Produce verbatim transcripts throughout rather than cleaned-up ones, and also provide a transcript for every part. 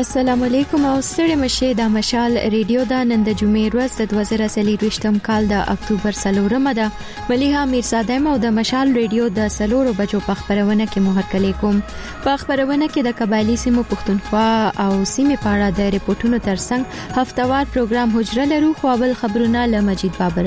السلام علیکم او ستړي مشه د مشال ریډیو د نن د جمعې ورځ د دوه زره څلورویشتم کال د اکتوبر څلورمه ده. مليها میرزاده مو د مشال ریډیو د سلورو بجو په خبرونه کې مو هرکلی کوم. په خبرونه کې د قبایلی سیمو پښتونخوا او سیمې په اړه د ریپورتونو ترڅنګ هفتوار پروګرام حجره لرو. خو اول خبرونه له مجید بابر.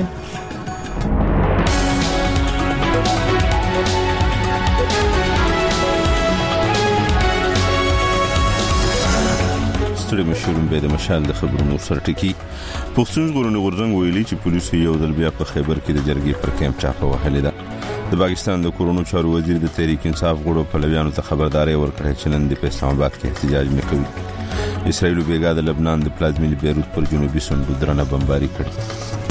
ستړي مشورم به د مشال د خبرونو سره ټکی. پښتون ژغورنې غورځنګ ویلي چې پولیسو یو ځل بیا په خیبر کې د جرګې پر کیمپ چاپه وهلې ده. د پاکستان د کورونو چارو وزیر د تحریک انصاف غړو پلویانو ته خبرداري ورکړه چې نن د اسلام آباد کې احتجاج نه کوي. اسرائیل بیګا د لبنان د پلازمینې بیروت پر جنوبي سندو درنه بمباري کړې.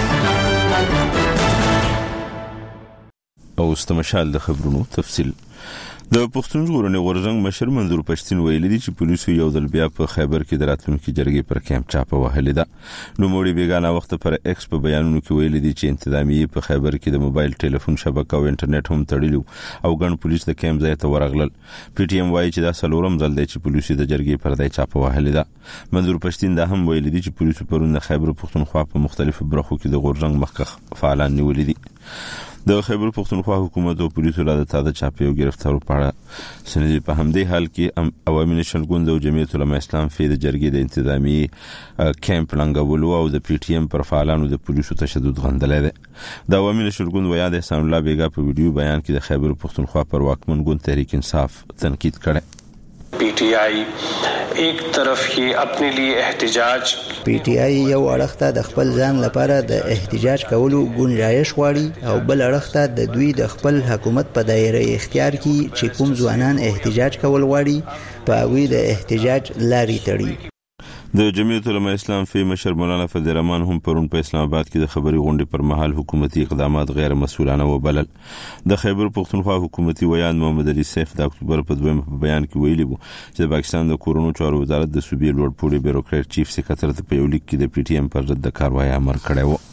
او استمشال د خبرونو تفصیل. د پښتون ژغورنې غورځنګ مشر منظور پښتين ویلي دي چې پولیسو یو ځل بیا په خیبر کې د راتلونکو جرګې پر کیمپ چاپه وهلې ده. نو موړي بیگانه وخت پر ایکس په بیانونو کې ویلي دي چې انتظامیه په خیبر کې د موبایل ټلیفون شبکه او انټرنیټ هم تړلو او ګڼ پولیس د کیمپ ځای ته ورغلل. پی ټی ایم وايي چې دا څلورم ځل دی چې پولیسو د جرګې پر ځای چاپه وهلې ده. منظور پښتين دا هم ویلي دي چې پولیسو پرون د خیبر پښتونخوا په مختلفو برخو کې د غورځنګ مخکخ فعالان نیولې دي. د خیبر پښتونخوا حکومت او پولیسو لا د تازه چاپه او گرفتارو پاړه سندې په همدې حال کې عوامي نشل ګوند او جمعیت العلماء اسلام فی د جرګې د انتظامی کیمپ لنګولو او د پی ټی ایم پر فعالانو د پولیسو تشدد غندلې ده. د عوامي نشل ګوند ویا د احسان الله بیګا په ویډیو بیان کې د خیبر پښتونخوا پر واکمن ګوند تحریک انصاف تنقید کړي. پی ٹی آئی ایک طرف یہ اپنے لیے احتجاج پی ټی آی یو اړخته د خپل ځان لپاره د احتجاج کولو گنجائش غواړي او بل اړخته د دوی د خپل حکومت په دایره اختیار کې چې کوم ځوانان احتجاج کول غواړي په هغوی د احتجاج لارې تړي. د جمعیت العلماء اسلام فی مشر مولانا فضل الرحمن هم پرون په اسلام آباد کې د خبري غونډې پر مهال حکومتي اقدامات غیر مسؤلانه وبلل. د خیبر پښتونخوا حکومتي ویان محمد علي سیف د اکتوبر په دویم بیان کې ویلي وو چې د پاکستان د کورونو چارو وزارت د صوبې لوړ پوړي بیوروکرات چیف سکرټر ته په یو لیک کې د پی ټی ایم پر ضد د کاروایی امر کړی وو.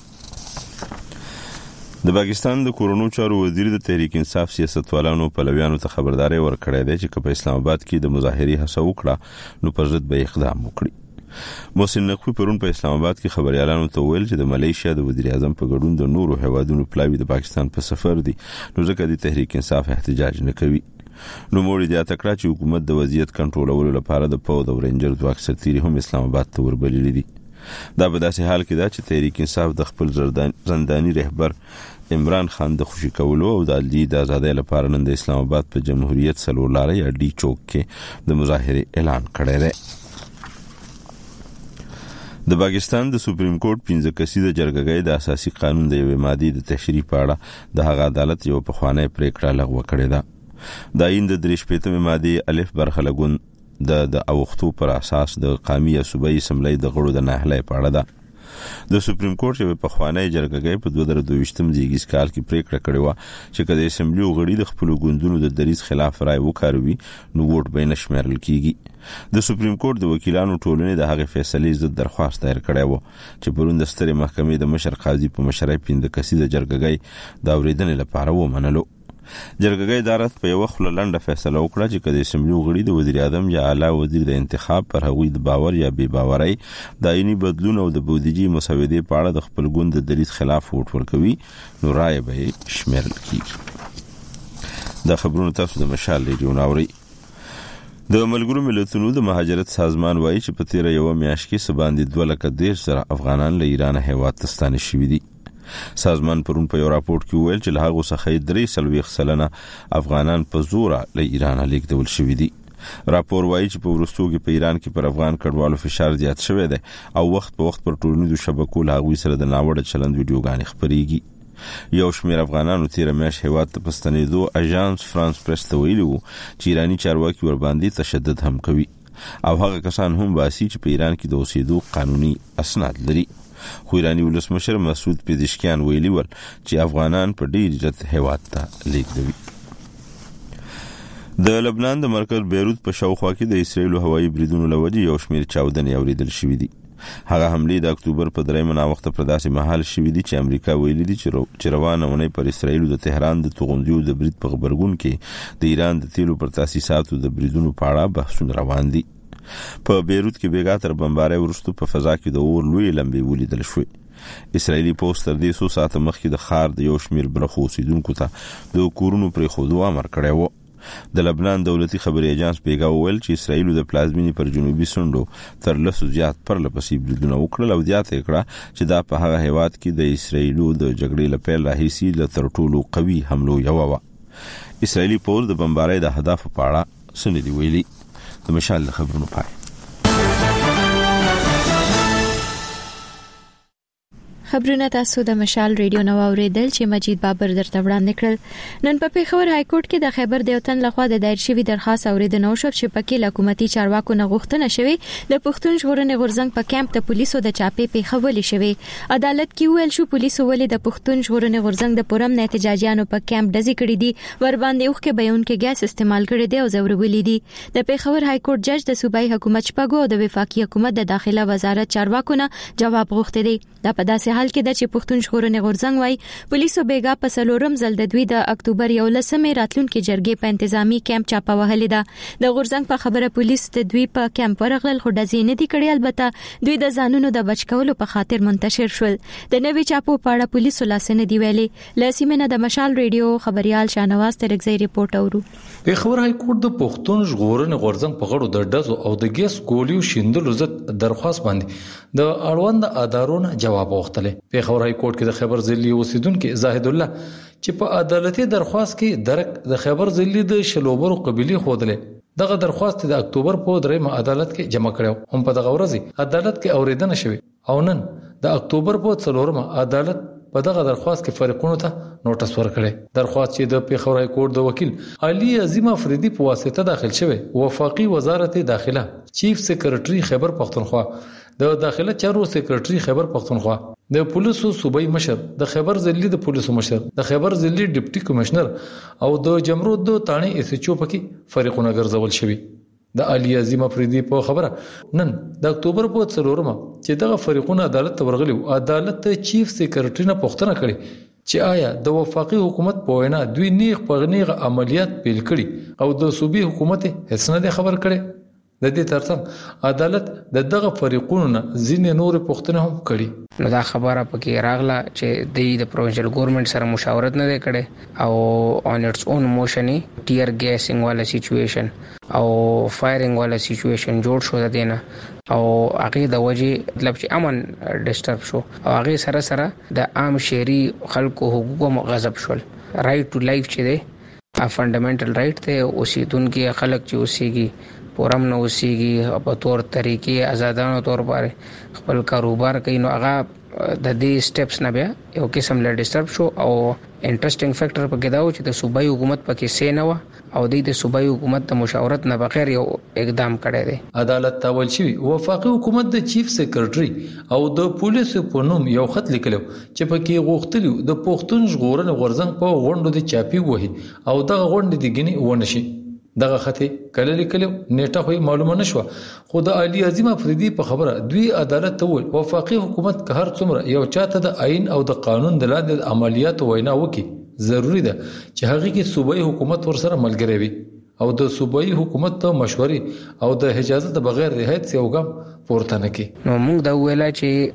د پاکستان د کورونو چارو وزیر د تحریک انصاف سیاستوالانو پلویانو ته خبرداري ورکړې ده چې په اسلام آباد کې د مظاهرې هڅه وکړه نو پر ضد به اقدام وکړي. محسن نقوی پرون په اسلام آباد کې خبريالانو ته ویل چې د ملیشیا د وزیر اعظم په ګډون د نورو هوادونو پلاوی د پاکستان په سفر دي نو ځکه د تحریک انصاف احتجاج نه کوي. نو موړي د اتکړه چې حکومت د وضعیت کنټرولولو لپاره د پاو د رینجر ځواک سرتيري هم اسلام آباد ته وربللي دي. دا په داسې حال کې دا چې تحریک انصاف د خپل زنداني رهبر عمران خان د خوشي کولو او د علی د آزادۍ لپاره نن د اسلام آباد په جمهوریت سلور لارې یا ډي چوک کې د مظاهره اعلان کړی دی. د پاکستان د سپریم کورټ پنځه کسیزه جرګه د اساسي قانون د یوې ماده د تشریح په اړه د هغه عدالت یو په خوانه پریکړه لغوه کړې ده. د ایند د درې شپږمه ماده الف برخه لګون د د اوختو پر اساس د قومي صوبایي اسمبلی د غړو د نهلې په اړه ده. د سپریم کورټ یو په خوانه جرګه په دوه زره دوه زیږیز کال کې پریکړه کړې و چې کله اسمبلی غړي د خپل ګوندونو د دریز خلاف رائے وکاروي نو ووټ به نشمارل کیږي. د سپریم کورټ د وکیلانو ټولنې د هغه فیصلې ضد درخواست دایر کړی و چې پرون د سترې محکمې د مشر قاضي په مشرۍ پنځه کسیزه جرګه د اوریدنې لپاره ومنلو. جرګه ادارت په یو خپل لنډه فیصله وکړه چې کله اسمبلی غړي د وزیر اعظم یا اعلی وزیر د انتخاب پر هغوی د باور یا بې باورۍ د عیني بدلون او د بودیجې مسودې په اړه د خپل ګوند د دریځ خلاف ووټ ورکوي نو رائے به شمیرل کیږي. دا خبرونه تاسو د مشال ریډیو ناوري. د ملګرو ملتونو د مهاجرت سازمان وایي چې په تیر یو میاشت کې سباندې دوه لک دېرش زره افغانان له ایران هیواد ته ستانه شوي دي. سازمان پرون په یو راپورټ کې ویل چې له هغه څخه درې سلويخ سلنه افغانان په زور له ایران لیږدول شوي دي. راپور وایي چې په ورستو کې په ایران کې پر افغان کډوالو فشار زیات شوی دی او وخت په وخت پر ټولنیزو شبکو له هغوی سره د ناوړه چلند ویډیوګانې خپرېږي. یو شمېر افغانانو تیر میاشت هیواد ته په ستنېدو اژانس فرانس پریس ته ویلي وو چې ایراني چارواکي ورباندې تشدد هم کوي او هغه کسان هم باسي چې په ایران کې د اوسېدو قانوني اسناد لري. خو ایرانی ولسمشر مسعود پزشکیان ویلي ول چې افغانان په ډیر جت هیواد ته لیږدوي. د لبنان د مرکز بیروت په شاوخوا کې د اسرائیل هوایي بریدونو لوجې یو شمېر چاودنې اوریدل شوې دي. هغه حمله د اکتوبر په دریمه نا وخت پر داسې محل شوې دي چې امریکا ویلي دي چې روانه ونې پر اسرائیل د تهران د توغندیو د برید په خبرګون کې د ایران د تیلو پر تاسیساتو د بریدونو په اړه بحثونه روان دي. په بیروت کې بیګا تر بمبارۍ وروسته په فضا کې د اور لوی لمبې ولیدل شوې. اسرائیلي پوسټ تر دې څو ساعته مخکې د ښار د یو شمېر برخو اوسیدونکو ته د کورونو پرېښودو امر کړی و. د لبنان دولتي خبري ایجانس بیګا وویل چې اسرائیل د پلازمینې پر جنوبي سندو تر لسو زیات پر لپسې بریدونه وکړل او زیاته کړه چې دا په هغه هیواد کې د اسرائیل د جګړې لپاره راهیسي له تر ټولو قوي حملو یو و. اسرائیلي پوز د بمبارۍ د هدف په اړه سندې ویلي. د مشال خبرونو پای. خبرونه تاسو د مشال ریډیو نو اوریدل چې مجید بابر درته وړاندې کړل. نن په پیښور های کورټ کې د خیبر دیوتن لخوا د دایر شوی درخواست اوریدنه وشو چې پکې حکومتي چارواکو نه غوښتنه شوې د پښتون ژغورنې غورځنګ په کیمپ د پولیسو د چاپې پیښولې شوې. عدالت کې ویل شو پولیسو ولې د پښتون ژغورنې غورځنګ د پرم نه احتجاجیانو په کیمپ ډزې کړې دي ور باندې اوخ کې بیان کې ګیس استعمال کړي دي او زورولې دي. د پیښور های کورټ جج د صوبایي حکومت شپږو او د وفاقي حکومت د داخله وزارت چارواکو نه جواب غوښتي دي. دا په داسې حال کې د چې پښتون ژغورنې غورځنګ وايي پولیسو بیګا په سلورم ځل د دوی د اکتوبر یولسمې راتلونکو جرګې په انتظامی کیمپ چاپه وهلې ده. د غورځنګ په خبره پولیس د دوی په کیمپ ورغلل خو ډزې نه دي کړې. البته دوی د ځانونو د بچ کولو په خاطر منتشر شول. د نوې چاپو په اړه پولیسو لاسنه دی ویلي. لاسمنه د مشال ریډیو خبريال شاهنواز ترګزی ریپورت اورو. پیښور های کورټ د پښتون ژغورنې غورځنګ په غړو د ډزو او د ګیس ګولیو شیندلو ضد درخواست باندې د اړوند ادارونو جواب غوښتل. پیښور های کورټ کې د خیبر ضلعي اوسیدونکو زاهد الله چې په عدالتي درخواست کې درک د خیبر ضلعي د شلوبر قبيله خودلې دغه درخواست د اکتوبر په درېم عدالت کې جمع کړو. هم په دغه ورځ عدالت کې اوریدنه شوه او نن د اکتوبر په څلورم عدالت په دغه درخواست کې فریقونو ته نوټس ورکړي. درخواست چې د پیښور های کورټ د وکیل علي عظیم افریدي په واسطه داخل شوه. وفاقي وزارت داخله چیف سیکریټري خیبر پختونخوا د داخله چارو سیکریټري خیبر پختونخوا د پولیسو صوبایي مشر د خیبر ضلعي د پولیسو مشر د خیبر ضلعي ډیپټي کمشنر او د جمرود د تانی اس ایچ او پکې فریقونه ګرځول شوی. د علي عظیم افریدي په خبره نن د اکتوبر په څلورمه چې دغه فریقونه عدالت ته ورغلي. عدالت ته چیف سیکریټري نه پوښتنه کړې چې آیا د وفاقي حکومت په وینا دوی نیغ په نیغ عملیات پیل کړي او د صوبایي حکومت هیڅ نه خبر کړي. د دې ترڅنګ عدالت د دغه فریقونو نه ځینې نور پوښتنه هم کړي. نو دا خبره پکې راغله چې د پروینشل ګورنمنت سره مشاورت نه کړي او اون اټس اون موشن ټیر ګیسینګ والا سچويشن او فایرینګ والا سچويشن جوړ شو د دینه او هغه د وجې مطلب چې امن ډیسټرب شو او هغه سره سره د عام شهري خلکو حقوقو غصب شول. رائټ ټو لایف چې دی ا فندامنټل رائټ ته اوسیدونکو خلک چې اوسېږي پورم نو اوسېږي په تور طریقې آزادانو تور باندې خپل کاروبار کوي. نو هغه د دې سټیپس نه بیا یو قسم له ډیسټرب شو او انټرېسټینګ فیکٹر پکې دا و چې د صوبایي حکومت پکې سې نه و او د صوبایي حکومت د مشاورت نه بغیر یو اقدام کړی دی. عدالت تاول شوی وفاقي حکومت د چیف سیکریټري او د پولیسو په نوم یو خط لیکلو چې پکې غوښتلی د پښتون ژغورنې غورځنګ په غونډو د چاپی وهي او دغه غونډې د ګنی ونشي. دغه خطي کله لیکلو نیټه خو معلومه نشوه خو د علي عظیم افریدي په خبره دوی عدالت ته ویل وفاقي حکومت که هر څومره یو چاته د آئین او د قانون د لاندې عملیات وینا وکي ضروری ده چې هغه کې صوبایي حکومت ورسره ملګری وي او د صوبایي حکومت ته مشورې او د اجازه بغیر د هیڅ یو ګام پورته نه کی. نو موږ دا ویلا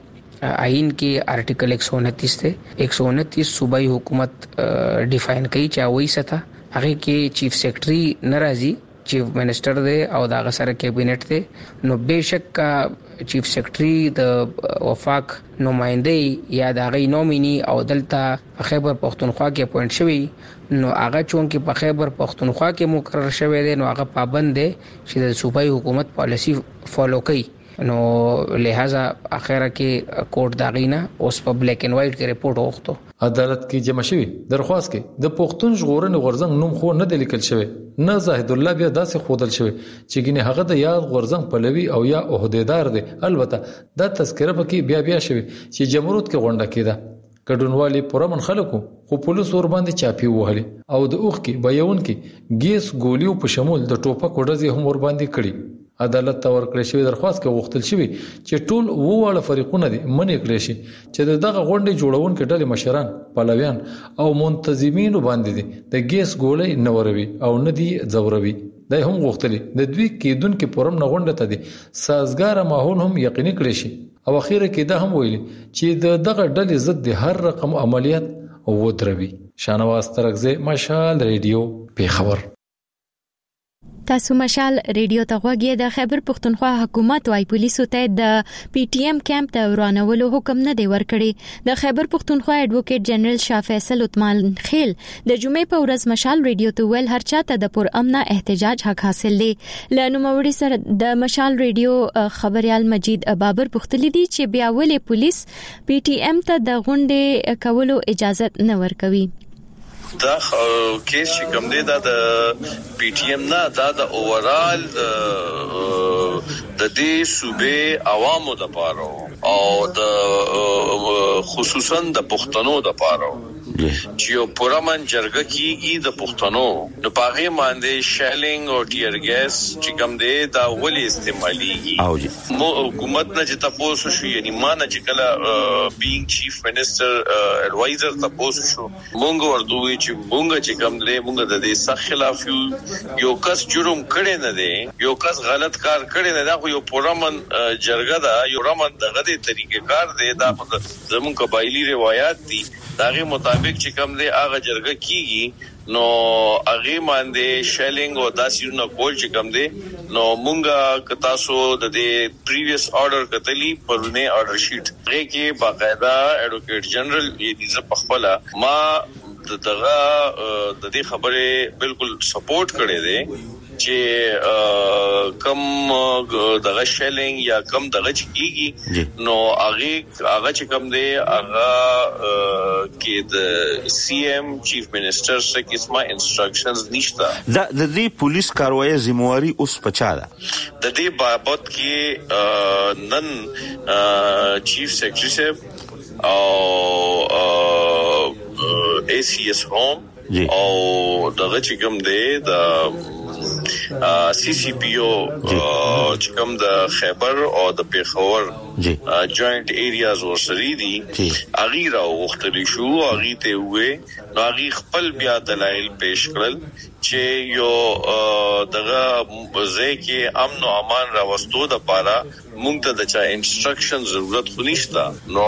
چې آئین کې آرټیکل ایک سو انتیس ته ایک سو انتیس صوبایي حکومت ډیفاین کوي چې وایي ستا هغه کې چیف سیکریټري ناراضي چیف منسٹر دی او دا غسر کابینټ دی. نو بهشک چیف سیکریټري د وفاق نمائندې یا د غي نومینی او دلته خیبر پختونخوا کې اپوینټ شوی نو هغه چون کې په خیبر پختونخوا کې مقرر شوی دی نو هغه پابند دی چې د صوبایي حکومت پالیسی فالو کوي. نو لہذا اخره کې کورټ داغینا اوس په بلیک اینڈ وایټ کې رپورټ وغوښتو. عدالت کې جمع شوی درخواست کې د پښتون ژغورنې غورځنګ نوم خو نه د لیکل شوی نه زاهد الله بیا داسې خودل شوی چې ګینه هغه د یاد غورځنګ پلوي او یا عہدیدار دی. البته دا تذکره پکې بیا بیا شوی چې جمهوریت کې غونډه کېده کډونوالي پرمن خلکو خو پولیس ور باندې چاپی وهلي او د اوخ کې بیاون کې ګیس ګولیو په شمول د ټوپک وډزي هم ور باندې کړي. عدالت ته ورکړی شوی درخواست کې غوښتل شوی چې ټول وواړه فریقونه دي منې کړی شي چې دغه غونډې جوړونکو ډلې مشران پلویان او منتظمین باندې دي د ګیس ګولې نوروي او نه دي زوروي. د هم غوښتلې د دوی کېدون کې پرم نغونډه ته دي سازګار ماحول هم یقیني کړی شي او اخیره کې دا هم ویلي چې د دغه ډلې ضد د هر رقم عملیات ودروي. شانواز ترغزه مشال ریډیو پیښور. تاسو مشال ریډیو ته غوږی د خیبر پختونخوا حکومت وايي پولیسو ته د پی ټی ایم کیمپ ته ورانولو حکم نه دی ورکړی. د خیبر پختونخوا ایڈوکیټ جنرال شاه فیصل عثمان خیل د جمعې په ورځ مشال ریډیو ته ویل هر چاته د پر امن احتجاج حق حاصل دی. لنوموړي سره د مشال ریډیو خبريال مجید بابر پختلی دی چې بیا ولې پولیس پی ټی ایم ته د غونډې کولو اجازه نه ورکوي. دا کیس چې کوم دی دا د پی ټی ایم نه دا د اوورال د دې صوبې عوامو د پاره او د خصوصا د پښتنو د پاره چې یو پرمن جرګه کیږي د پښتنو نو پاغه باندې شیلینګ او ټیر ګیس چې کوم دی دا ولې استعماليږي. مو حکومت نه چې تاسو شو یعنی ما نه چې کله بینګ چیف منسٹر ایڈوایزر تاسو شو مونږ ورته چې مونږ چې کوم دی مونږ د دې سخت خلاف یو کس جرم کړي نه دی یو کس غلط کار کړي نه دا خو یو پرمن جرګه دا یو رمن دغه طریقې کار دی دا زموږ قبایلی روایت دي داغه مطابق چې کوم دی هغه جرګه کیږي نو هغه باندې شیلینګ او داسې نو کول چې کوم دی نو مونږه ک تاسو د دې پریویس آرډر کتلی پرونه آرډر شیټ هغه کې باقاعده ایڈوکیټ جنرال یې د پخپلا ما دغه د دې خبره بالکل سپورټ کړي دي چې کم دغه شیلینګ یا کم دغه چکیږي نو هغه هغه چې کم دی هغه کې د سی ایم چیف منسٹر سره کیسما انسټرکشنز نشته. دا د دې پولیس کاروایی ذمہواری اوس پچا ده د دې بابت کې نن چیف سیکرټری صاحب او اے سی ایس ہوم او دغه چې کوم دی د سی سی پی او چې کوم د خیبر او د پیښور جوائنٹ ایریاز ورسري دي اغي را وختلی شو اغي ته وې نو اغي خپل بیا دلایل پیش کړل چې یو دغه ځکه امن او امان را وستو د پاره مونږ ته د چا انسټرکشن ضرورت خو نشته نو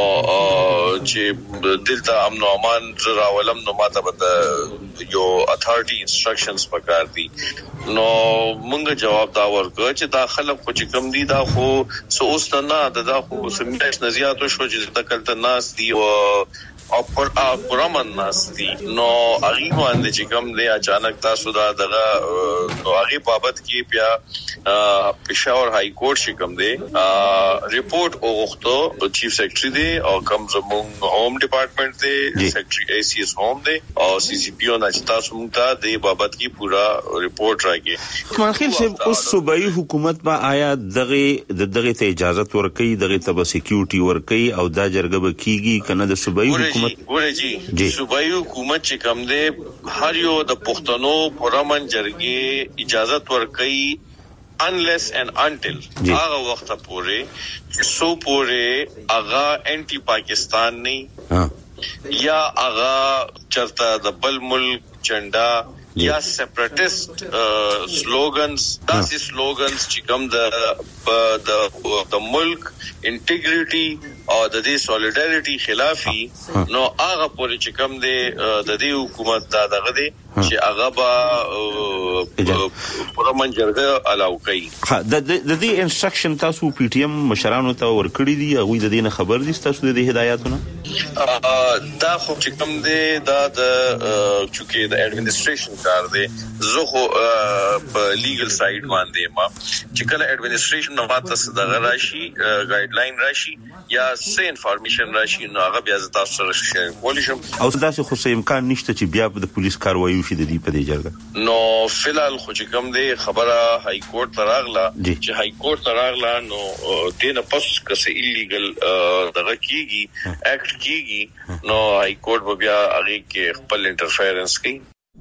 چې دلته امن او امان زرا ولم نو ماته به یو اتھارټي انسټرکشنز پکار دي نو مونږ جواب دا ورکړ چې دا خلک خو چې کم دي دا خو سوس نه دا خو سمېش نزياتو شو چې تکلت ناس دي او او پر پرمن ناس دي نو اغي باندې چې کوم دی اچانک تاسو دا دغه نو اغي بابت کې بیا پېښور های کورټ چې کوم دی ریپورت اوغختو چیف سیکرټری دی او کوم زموږ هوم ډپارټمنټ دی سیکرټری ای سی ایس هوم دی او سی سی پی او نه تاسو موږ ته د بابت کې پورا ریپورت راکې. مانخیل صاحب اوس صوبایي حکومت با آیا دغه د دغه ته اجازه ورکړي دغه ته سکیورټي ورکړي او دا جرګه به کیږي کنه د صوبایي حکومت ګوره جی صوبایي حکومت چې کوم دی هر یو د پښتنو پرمن جرګې اجازه ورکړي unless and until هغه وخت پورې سو پورې هغه انټي پاکستان نه یا هغه چرته د بل ملک چندا یا سیپریټیسټ سلوګنز داسې سلوګنز چې کوم د د د ملک انټیګریټي او د دې سولیډریټي خلافي نو هغه پورې چې کوم دی د دې حکومت دا دغه دی چې هغه با پرمن جرګه الاو کوي. ها د دې انسټرکشن تاسو پی ټی ایم مشرانو ته ورکړی دي هغه د دې نه خبر دي تاسو د دې هدایتونه دا خو چې کوم دی دا د چونکه د ایڈمنسټریشن کار دی زه خو په لیګل سایډ باندې ما چې کله ایڈمنسټریشن نو ماته دغه راشي ګایډ لاین راشي یا سه انفارمیشن راشي نو هغه بیا تاسو سره شیر کولی شم او داسې خو سه امکان نشته چې بیا د پولیس کاروایی وشي د دې په دې جرګه نو فلال خو چې کوم دی خبره های کورټ تراغلا چې های کورټ تراغلا نو دینه پس کسه ایلیګل دغه کیږي اکټ کیږي نو های کورټ بیا هغه کې خپل انټرفیرنس کوي.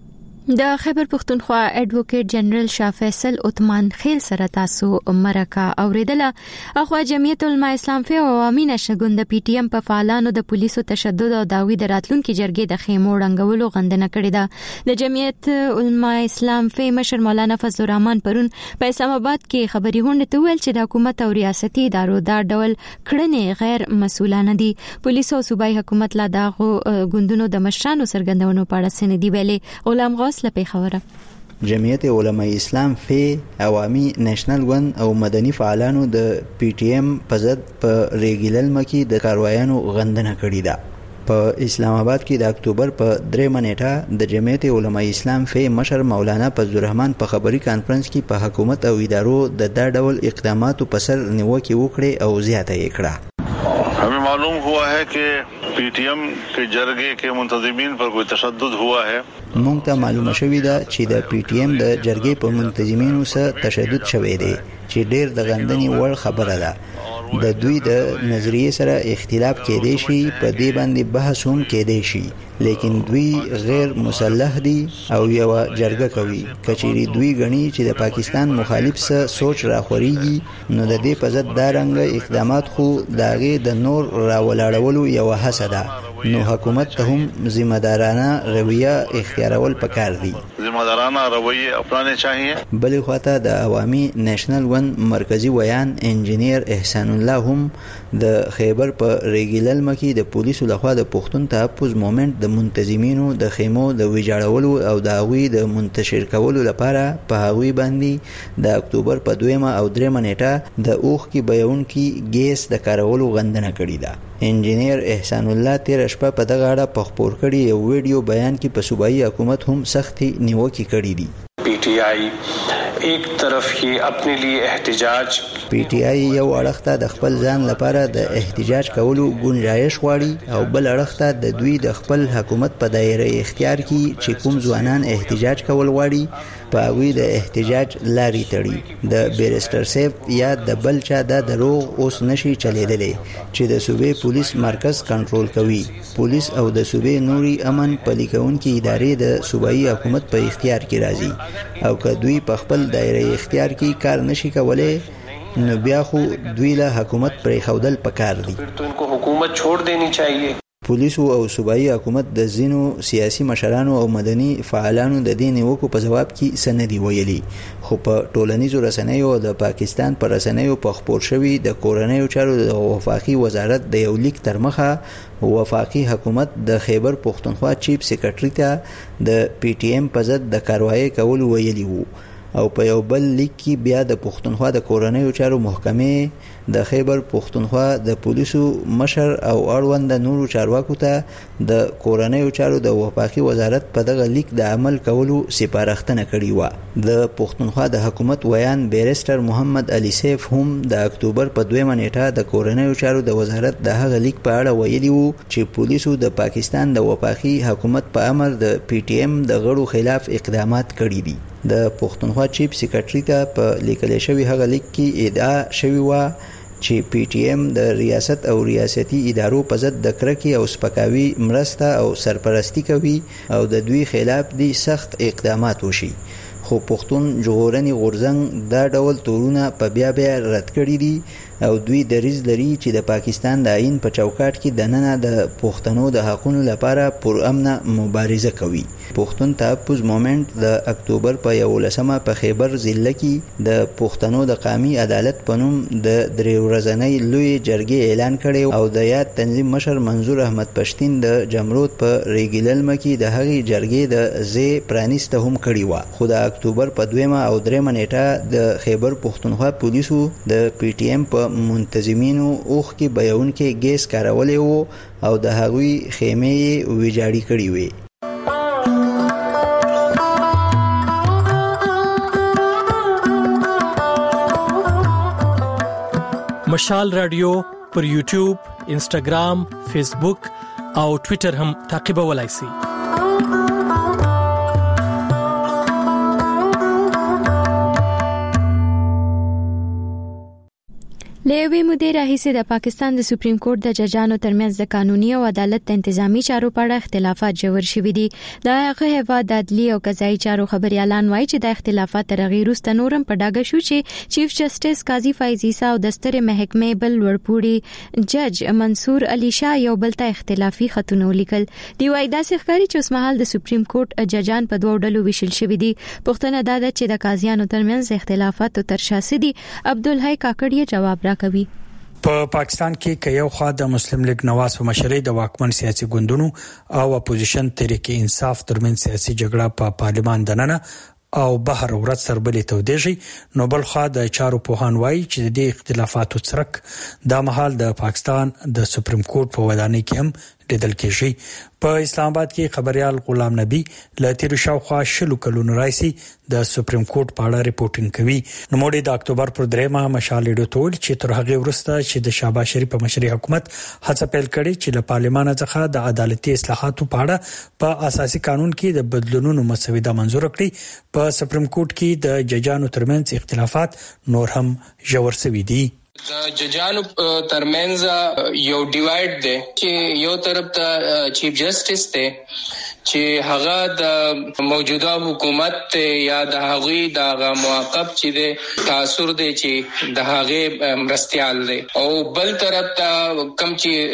د خیبر پختونخوا ایڈوکیټ جنرال شاه فیصل عثمان خیل سره تاسو مرکه اوریدله. اخوا جمعیت العلماء اسلام فی او عوامي نشګوند د پی ټی ایم په فعالانو د پولیسو تشدد او داوی د راتلونکو جرګې د خیمو رنګولو غندنه کړې ده. د جمعیت العلماء اسلام فی مشر مولانا فضل الرحمن پرون په اسلام آباد کې خبري غونډه ته ویل چې د حکومت او ریاستي ادارو دا ډول کړنې غیر مسؤلانه دي. پولیسو او صوبایي حکومت لا دغه ګوندونو د مشرانو سرګندونو په اړه سندې ویلي. غلام غوث لپاره خبره. جمعیت علماء اسلام فی عوامي نېشنل ون او مدني فعالانو د پی ټی ایم په ضد په ریګیلل مکی د کاروایانو غندنه کړې ده. په اسلام آباد کې د اکتوبر په درېمه نیټه د جمعیت علماء اسلام فی مشر مولانا فضل الرحمن په خبري کانفرنس کې په حکومت او ادارو د دا ډول اقداماتو په سر نیوکه وکړه او زیاته یې کړه. हमें मालूम हुआ है कि पीटीएम के जरगे के मुंतजिमीन पर कोई तशद्दुद हुआ है. مونږ ته معلومه شوې ده چې د پی ټی ایم د جرګې په منتظمینو سره تشدد شوی دی چې ډېر د غندنې وړ خبره ده. د دوی د نظریې سره اختلاف کېدای شي، په دې باندې بحث هم کېدای شي، لیکن دوی غیر مسلح دي او یو جرګه کوي. کچېری دوی غني چې د پاکستان مخالف سره سوچ راخوريږي نو د دې په ضد دا رنګ اقدامات خو داغه د نور راولاړولو یو هڅه ده. نو حکومت ته هم ذمہ دارانه رویه اختیارول پکار دي. ذمہ دارانه رویه اپنانے چاہیے. بلې خواته د عوامي نېشنل ون مرکزی ویان انجینیر احسان الله هم د خیبر په ریګیلل مکی د پولیسو لخوا د پښتون تحفظ مومنت د منتظمینو د خیمو د ویجاړولو او د هغوی د منتشر کولو لپاره په هغوی باندې د اکتوبر په دویمه او دریمه نیټه د اوخ کې بیونکي ګیس د کارولو غندنه کړې ده. انجینیر احسان الله تیر شپه په دغه اړه په خپور کړي یو ویډیو بیان کې په صوبایي حکومت هم سختي نیوکه کړې دي. پی ٹی آئی ایک طرف یہ اپنے لیے احتجاج پی ټی آی یو اړخ ته د خپل ځان لپاره د احتجاج کولو گنجائش غواړي او بل اړخ ته د دوی د خپل حکومت په دایره اختیار کې چې کوم ځوانان احتجاج کول غواړي په هغوی د احتجاج لاري تړي. د بیرسټر سیف یا د بل چا د دروغ اوس نشي چلیدلی چې د صوبې پولیس مرکز کنټرول کوي. پولیس او د صوبې نوري امن پلي کوونکي ادارې د صوبایي حکومت په اختیار کې راځي او که دوی په خپل دایره اختیار کې کار نشي کولای نو بیا خو دوی له حکومت پرې خودل پکار دي. تو ان کو حکومت چھوڑ دینی چاہیے. پولیسو او صوبایي حکومت د زینو سیاسي مشرانو او مدني فعالانو د دې نیوکو په جواب کې سندې ویلي، خو په ټولنیزو رسنیو د پاکستان پر رسنیو په خپور شوي د کورنیو چارو د وفاقي وزارت د یو لیک تر مخه وفاقي حکومت د خیبر پختونخوا چیف سیکرټری ته د پی ټی ایم په ضد د کاروایی کول ویلي وو او په یو بل لیک کې بیا د پښتونخوا د کورنیو چارو محکمې د خیبر پښتونخوا د پولیسو مشر او اړوند نورو چارواکو ته د کورنیو چارو د وفاقي وزارت په دغه لیک د عمل کولو سپارښتنه کړې و. د پښتونخوا د حکومت ویان بیرسټر محمد علي سیف هم د اکتوبر په دویمه نیټه د کورنیو چارو د وزارت د هغه لیک په اړه ویلي وو چې پولیسو د پاکستان د وفاقي حکومت په امر د پی ټی ایم د غړو خلاف اقدامات کړي دي. د پښتونخوا چیف سیکرټری ته په لیکل شوی هغه لیک کې ادعا شوی و چې پی ټی ایم د ریاست او ریاستي ادارو په ضد د کرکې او سپکاوي مرسته او سرپرستی کوي او د دوی خلاف دي سخت اقدامات وشي. خو پښتون ژغورنې غورځنګ دا ډول تورونه په بیا بیا رد کړي دي او دوی دریځ لري چې د پاکستان د آئین په چوکاټ کې د ننه د پښتنو د حقونو لپاره پرامنه مبارزه کوي. پښتون تحفظ مومنت د اکتوبر په یولسمه په خیبر ضلع کې د پښتنو د قومي عدالت په نوم د درې ورځنۍ لوی جرګې اعلان کړی او د یاد تنظیم مشر منظور احمد پښتین د جمرود په ریګیلل مکی د هغې جرګې د زی پرانیسته هم کړی و. خو د اکتوبر په دویمه او دریمه نیټه د خیبر پښتونخوا پولیسو د پی ټی ایم په منتظمینو اوخ کې بیونکي ګیس کارولې وو او د هغوی خیمې ویجاړې کړې وې. مشال رادیو پر یوټیوب، انسټاګرام، فیسبوک او ټوئیټر هم تعقیبولای شئ. لوی مدیر راهیسه د پاکستان د سپریم کورټ د ججانو ترمنځ د قانوني او عدالت تنظیمي چارو په اړه اختلافات جوړ شوي دي. د هغه هیواد د عدلي او قضایي چارو خبريالان وایي چې د اختلافات تر غیر وروسته نورم په ډاګه شو چې چیف جسټس قاضي فایز عیسی او د ستر محکمې بل ورپوړي جج منصور علي شاه یو بل ته اختلافي خطونه ولیکل. دی وایي دا ښکاري چې اوس مهال د سپریم کورټ ججان په دوه ډلو ویشل شوي دي. پښتنه دا ده چې د قاضیانو ترمنځ اختلافات تر شا سدي. عبدالحی کاکړی جواب راکوي. په پاکستان کې کې یو خوا د مسلم لیگ نواز په مشرۍ د واکمن سیاسي ګوندونو او اپوزیشن تحریک انصاف ترمن سیاسي جګړه په پارلمان دننه او بهر ورځ سربلې تودېږي، نو بل خوا د چارو پوهان وایي چې د اختلافاتو څرک د مهال د پاکستان د سپریم کورټ په ودانۍ کې هم لیدل کېږي. په اسلام آباد کې خبريال غلام نبی له تیر شاوخوا شلو کلونو راځي د سپریم کورټ په اړه ریپورتینګ کوي. نو موږ د اکتوبر پر درېمه مشال ډوټول چې تر هغه وروسته چې د شهباز شریف په مشرۍ حکومت هڅه پیل کړې چې له پارلمان څخه د عدالتي اصلاحاتو په اړه په اساسي قانون کې د بدلونونو مسوده منزور کړي، په سپریم کورټ کې د ججانو ترمنځ اختلافات نور هم ژور شوي دي. د ججانو ترمنځ یو ډیوایډ دی چې یو طرف ته چیف جسټس دی چې هغه د موجوده حکومت یا د هغه د موقف چې دی تاثیر دی چې د هغه مرستيال دی، او بل طرف ته کم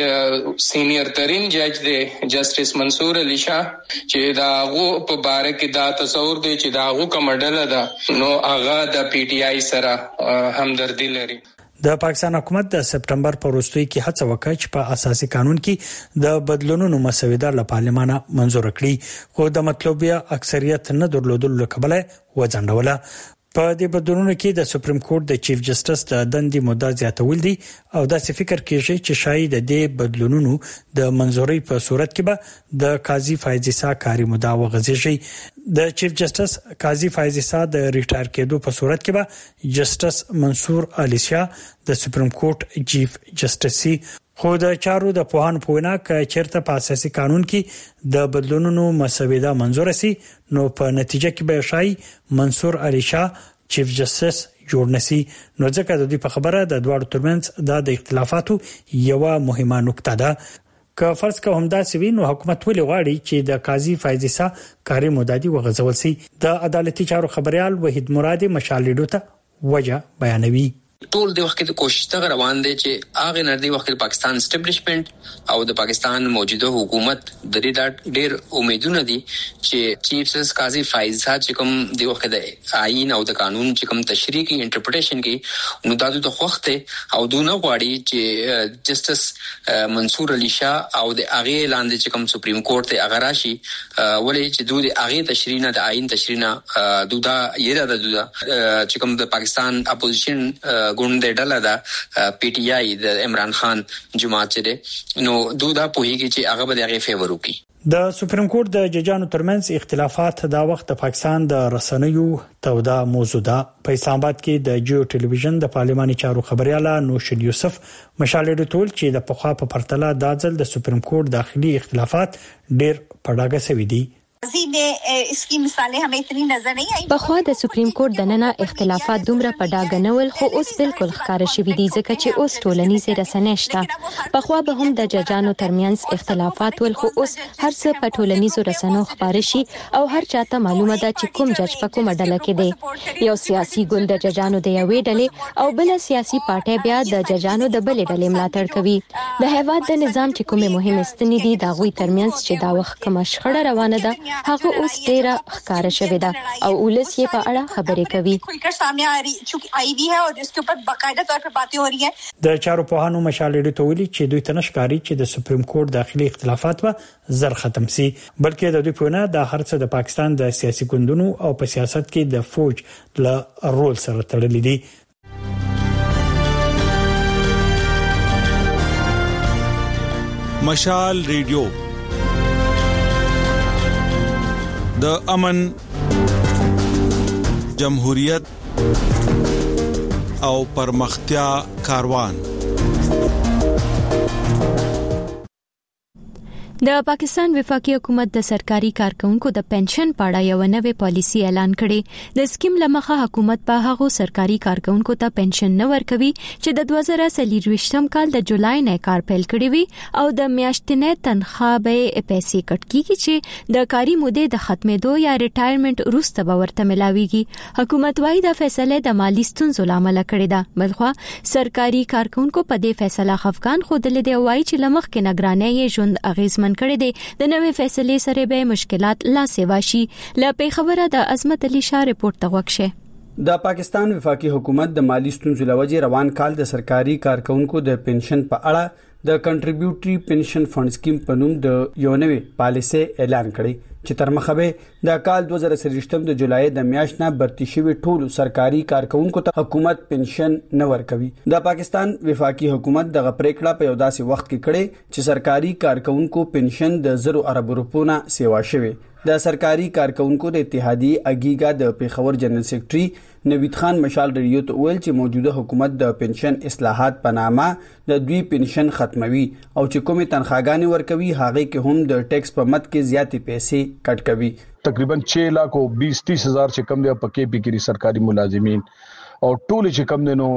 چې سینیئر ترین جج دی جسټس منصور علي شاه چې دا هغه په باره کې دا تصور دی چې دا هغه کومډل ده، نو هغه د پی ټی آی سره همدردی لري. د پاکستان حکومت د سپټمبر په وروستۍ کې هڅه وکړه چې په اساسي قانون کې د بدلونونو مسوده له پارلمان منزور کړي، خو د مطلوبه اکثریت نه درلودلو له کبله وځنډوله. په دې بدلونونو کې د سپریم کورټ د چیف جسټس د دندې مدعا زیاتول دي او دا څه فکر کیږي چې شاید د دې بدلونونو د منزوري په صورت کې به د قاضي فایز عیسی کاری مدعا وغځيږي. د چیف جسټس قاضي فایز عیسی د ریټایر کېدو په صورت کې به جسټس منصور علي شاه د سپریم کورټ چیف جسټسي. خو د چارو د پوهان پوینا ک چیرته په اساسي قانون کې د بدلونونو مسوده منزور سي، نو په نتیجه کې به شای منصور علي شاه چیف جسټس جوړ نسی. نو ځکه د دې په خبره د دوه ترمنځ د اختلافاتو یو مهمه نقطه ده. که فرض کوم دا سوي نو حکومت ولې غواړي چې د قاضي فایز عیسی کاری مدعي وغځول سي. د عدالتي چارو خبريال وحید مرادي مشالډو ته وجه بیانوي. ټول د وخت د کوشش ته روان دي چې هغه نړۍ وخت د پاکستان اسټابلیشمنت او د پاکستان موجوده حکومت د دې د ډېر امیدونه دي چې چیف جسټس قاضي فایز صاحب چې کوم د وخت د آئین او د قانون چې کوم تشریح کی انټرپریټیشن کی نو د وخت او دونه غواړي چې جسټس منصور علي شاه او د هغه لاندې چې کوم سپریم کورټ ته هغه راشي ولې چې دوی هغه تشریح نه د آئین تشریح نه دودا یره د دودا چې کوم د پاکستان اپوزیشن ګوند ډله دا پی ټی آی د عمران خان جماعت چره نو دودا پوهیږي چې هغه به هغه فیور وکړي. د سپریم کورټ د ججانو ترمنځ اختلافات دا وخت د پاکستان د رسنیو تودا موضوع ده. په اسلام آباد کې د جیو ټلویزیون د پارلماني چارو خبرياله نوشل یوسف مشالډ ټول چې د پخوا په پرتله د ځل د سپریم کورټ داخلي اختلافات ډېر پړاګه سوي دي. इसकी मिसालें हमें इतनी नजर नहीं आई. بخوا د سپریم کورټ د نننه اختلافات دومره په ډاګه نول، خو اوس بالکل ښکار شوي دي ځکه چې اوس ټولنیزه رسنۍ شته. بخوا به هم د ججانو ترمنځ اختلافات ول، خو اوس هر څه په ټولنیزو رسنیو خبر شي او هر چاته معلومه ده چې کوم جج په کومه ډله کې دی. یو سیاسي ګوند د ججانو د یوې ډلې او بل سیاسي پارټي بیا د ججانو د بلې ډلې ملاتړ کوي. د هیواد د نظام چې کومه مهمه ستنې دي دا غوي ترمنځ چې دا وخت کوم شخړه روانه ده هغه اوس ډیره ښکار شوې ده او ولس یې په اړه خبرې کوي. د چارو پوهانو مشالډ تولی چې دوی تنش کاری چې د سپریم کورټ داخلي اختلافات به زر ختم سي، بلکې د دوی په نه د هرڅه د پاکستان د سیاسي ګوندونو او په سیاست کې د فوج له رول سره تړلې دي. مشال ریډیو د امن، جمهوریت او پرمختیا کاروان. د پاکستان وفاقي حکومت د سرکاري کارکونکو د پنشن په اړه یو نوې پالیسی اعلان کړي. د سکیم لمخه حکومت په هغو سرکاري کارکونکو ته پنشن نه ورکوي چې د دوه زره څلرویشتم کال د جولای نه کار پیل کړی وي او د میاشتنې تنخواه به پیسې کټ کیږي چې د کاري مودې د ختمېدو یا ریټایرمنټ وروسته به ورته ملاويږي. حکومت وايي د فیصله د مالی ستونزو لامل کړی ده. بلخو سرکاري کارکونکو په دې فیصله خفقان خودلې دی وایي چې لمخ کې نگرانۍ ژوند اغیزمن کړی دی. د نوې فیصلې سره به مشکلات لا سیوا شي. ل خبره د عظمت علي شاه رپورت تغوښه. د پاکستان وفاقي حکومت د مالی ستونزو لوجې روان کال د سرکاري کارکونکو د پنشن په اړه د کنټریبیوټري پنشن فند سکیم په نوم د یو نوې پالیسي اعلان کړی چې تر مخه به د کال دوه زره څلرویشتم د جولای د میاشت نه برتی شوی ټول سرکاري کارکونکو ته حکومت پنشن نه ورکوي. د پاکستان وفاقي حکومت دغه پریکړه په یو داسې وخت کې کړې چې سرکاري کارکونکو پنشن د زرو ارب روپو نه سیوا شوی. د سرکاري کارکونکو د اتحادیې اګیګا د پیښور جنرال سیکریټري نوید خان مشال ریډیو ته ویل چې موجوده حکومت د پنشن اصلاحات په نامه د دوی پنشن ختموي او چې کومې تنخواګانې ورکوي هغه کې هم د ټیکس په مد کې زیاتې پیسې کټ کوي. تقریبا छह लाख او बीस तीस हजार چې کم دی په کې پی کې سرکاري ملازمین او ټول چې کم دي نو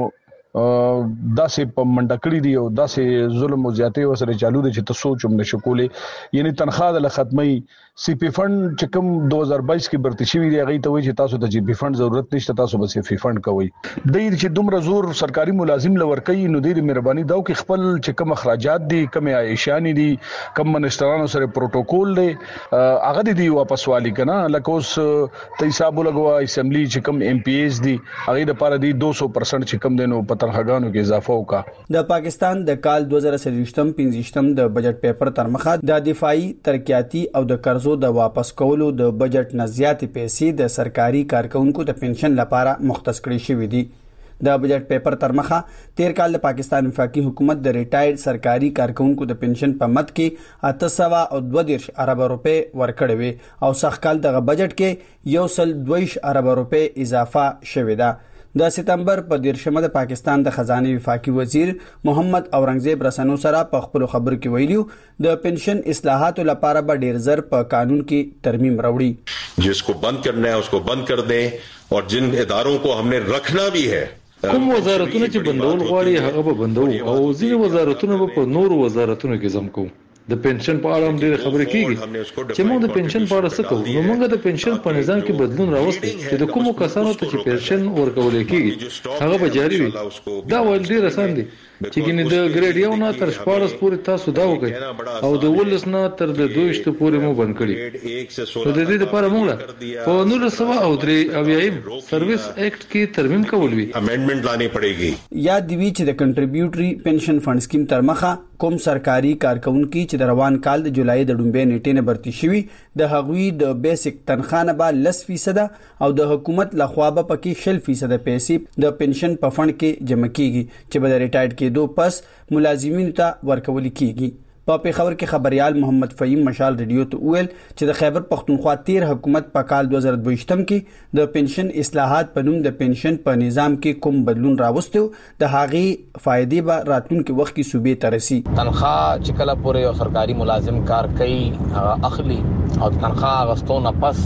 داسې په منډکړی دی او داسې ظلم او زیاتې وسره چالو دي چې تاسو چوم نشو کولې. یعنی تنخواه د ختمي سی پی فند چې کوم دوه هزار بایس کې برتی شوی دی هغه ته وایي چې تاسو د جی پی فند ضرورت نشته تاسو بس سی فند کوي. د دې چې دومره زور سرکاري ملازم لور کوي نو د مهرباني دا کې خپل چې کوم اخراجات دي کوم عایشانی دي کوم منسټرانو سره پروتوکول دی هغه دی واپس والی کنه لکه اوس ته حساب لګوا اسمبلی چې کوم ایم پی ایز دي هغه د لپاره دی دو سو پرسنټ چې کوم دینو تنخواګانو کې اضافه وکړه. د پاکستان د کال دوه زره څلرویشتم پنځشتم د بجټ پیپر تر مخه د دفاعي ترقیاتي او د قرضو د واپس کولو د بجټ نه زیاتې پیسې د سرکاري کارکونکو د پنشن لپاره مختص کړي شوې دي. د بجټ پیپر تر مخه تیر کال د پاکستان وفاقي حکومت د ریټایرډ سرکاري کارکونکو د پنشن په مد کې اته سوه او دوه دیرش ارب روپے ورکړې وي او سخت کال دغه بجټ کې یو سل دویش ارب روپے اضافه شوې ده. د سپتمبر په دیرشمه د پاکستان د خزانه وفاقي وزیر محمد اورنګزیب رسنو سره په خپل خبرو کې ویلو د پنشن اصلاحات لپاره به ډیر زر په قانون کې ترمیم راوړي. जिसको बंद करना है उसको बंद कर दें और जिन इदारों को हमने रखना भी है کوم وزارتونه چې بندول غواړي هغه به بندو او ځینې وزارتونه به په نورو وزارتونو کې زم کوو. د پنشن په اړه هم ډېر خبرې کیږي چې موږ د پنشن په اړه څه کوو. نو موږ د پنشن په نظام کې بدلون راوستي چې د کومو کسانو ته چې پنشن ورکول کیږي هغه به جاري وي. دا ول ډېر آسان دي چې ګینه د ګریډ یو نه تر شپږ پورې تاسو دا وکړئ او د ولس نه تر د دویشت پورې مو بند کړی. نو د دې لپاره موږ په نولس سوه او درې اویایم سرویس ایکټ کې ترمیم کول وی امندمنت لانی پړيږي. یا د وی چې د کنټریبیوټري پنشن فند سکیم تر مخه کوم سرکاري کارکونکو چې د روان کال د جولای د ډومبې نیټې نه برتی شوی د هغوی د بیسیک تنخواه نه به لس فیصد او د حکومت لخوا به پکې شل فیصد پیسې د پنشن په فند کې جمع کیږي چې به د ریټایرډ کېدو پس ملازمینو ته ورکول کیږي. په پیښور کې خبريال محمد فهیم مشال ریډیو ته ویل چې د خیبر پختونخوا تیر حکومت په کال دوه زره دویشتم کې د پنشن اصلاحات په نوم د پنشن په نظام کې کوم بدلون راوستو د هغې فائدې به راتلونکي وخت کې صوبې ته رسي. تنخواه چې کله پورې یو سرکاري ملازم کار کوي هغه اخلي او تنخواه غستو نه پس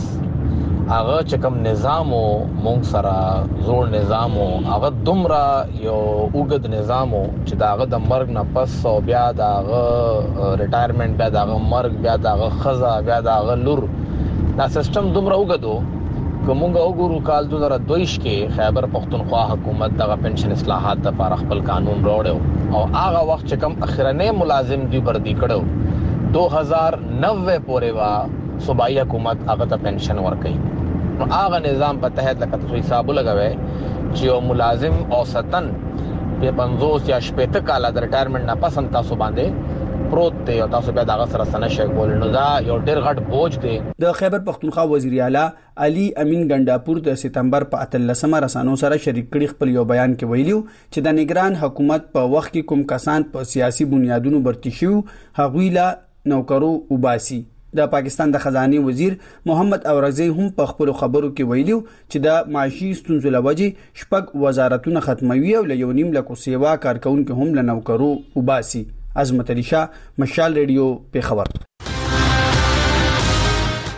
هغه چې کوم نظام او مونږ سره زوړ نظام او هغه دومره یو اوګد نظام چې داغه د مرګ نه پس او بیا داغه ریټایرمنټ بیا داغه مرګ بیا داغه خزا بیا داغه لور دا سیستم دومره اوګدو کومګه وګورو کال دوه زره دویش کې خیبر پختونخوا حکومت دغه پنشن اصلاحات لپاره خپل قانون راوړو او هغه وخت چې کوم اخرنه ملازم دی بردي کړو دوه هزار نوے پورې وا صوبایي حکومت هغه ته پنشن ورکړي. نو هغه نظام په تحت لکه تاسو حساب لګوي چې یو ملازم اوسطن په پنځوس یا شپږ کاله د ریټایرمنټ نه پس تاسو باندې پروت دی او تاسو به داغه سره سن شي کول نو دا یو ډېر غټ بوج دی. د خیبر پختونخوا وزیر اعلی علي امین ګنداپور د سپتمبر په اتلسمه رسانو سره شریک کړي خپل یو بیان کې ویلو چې د نگران حکومت په وخت کې کوم کسان په سیاسي بنیادونو برتی شو هغوی لا نوکرو وباسي. د پاکستان د خزانه وزیر محمد اورنګزیب هم په خپل خبرو کې ویلو چې د معاشي ستونزو لوجې شپږ وزارتونه ختموي او یو نیم لکو سیوا کارکونکو هم لنوکرو وباسي. عظمت علي شاه مشال ریډیو پیښور.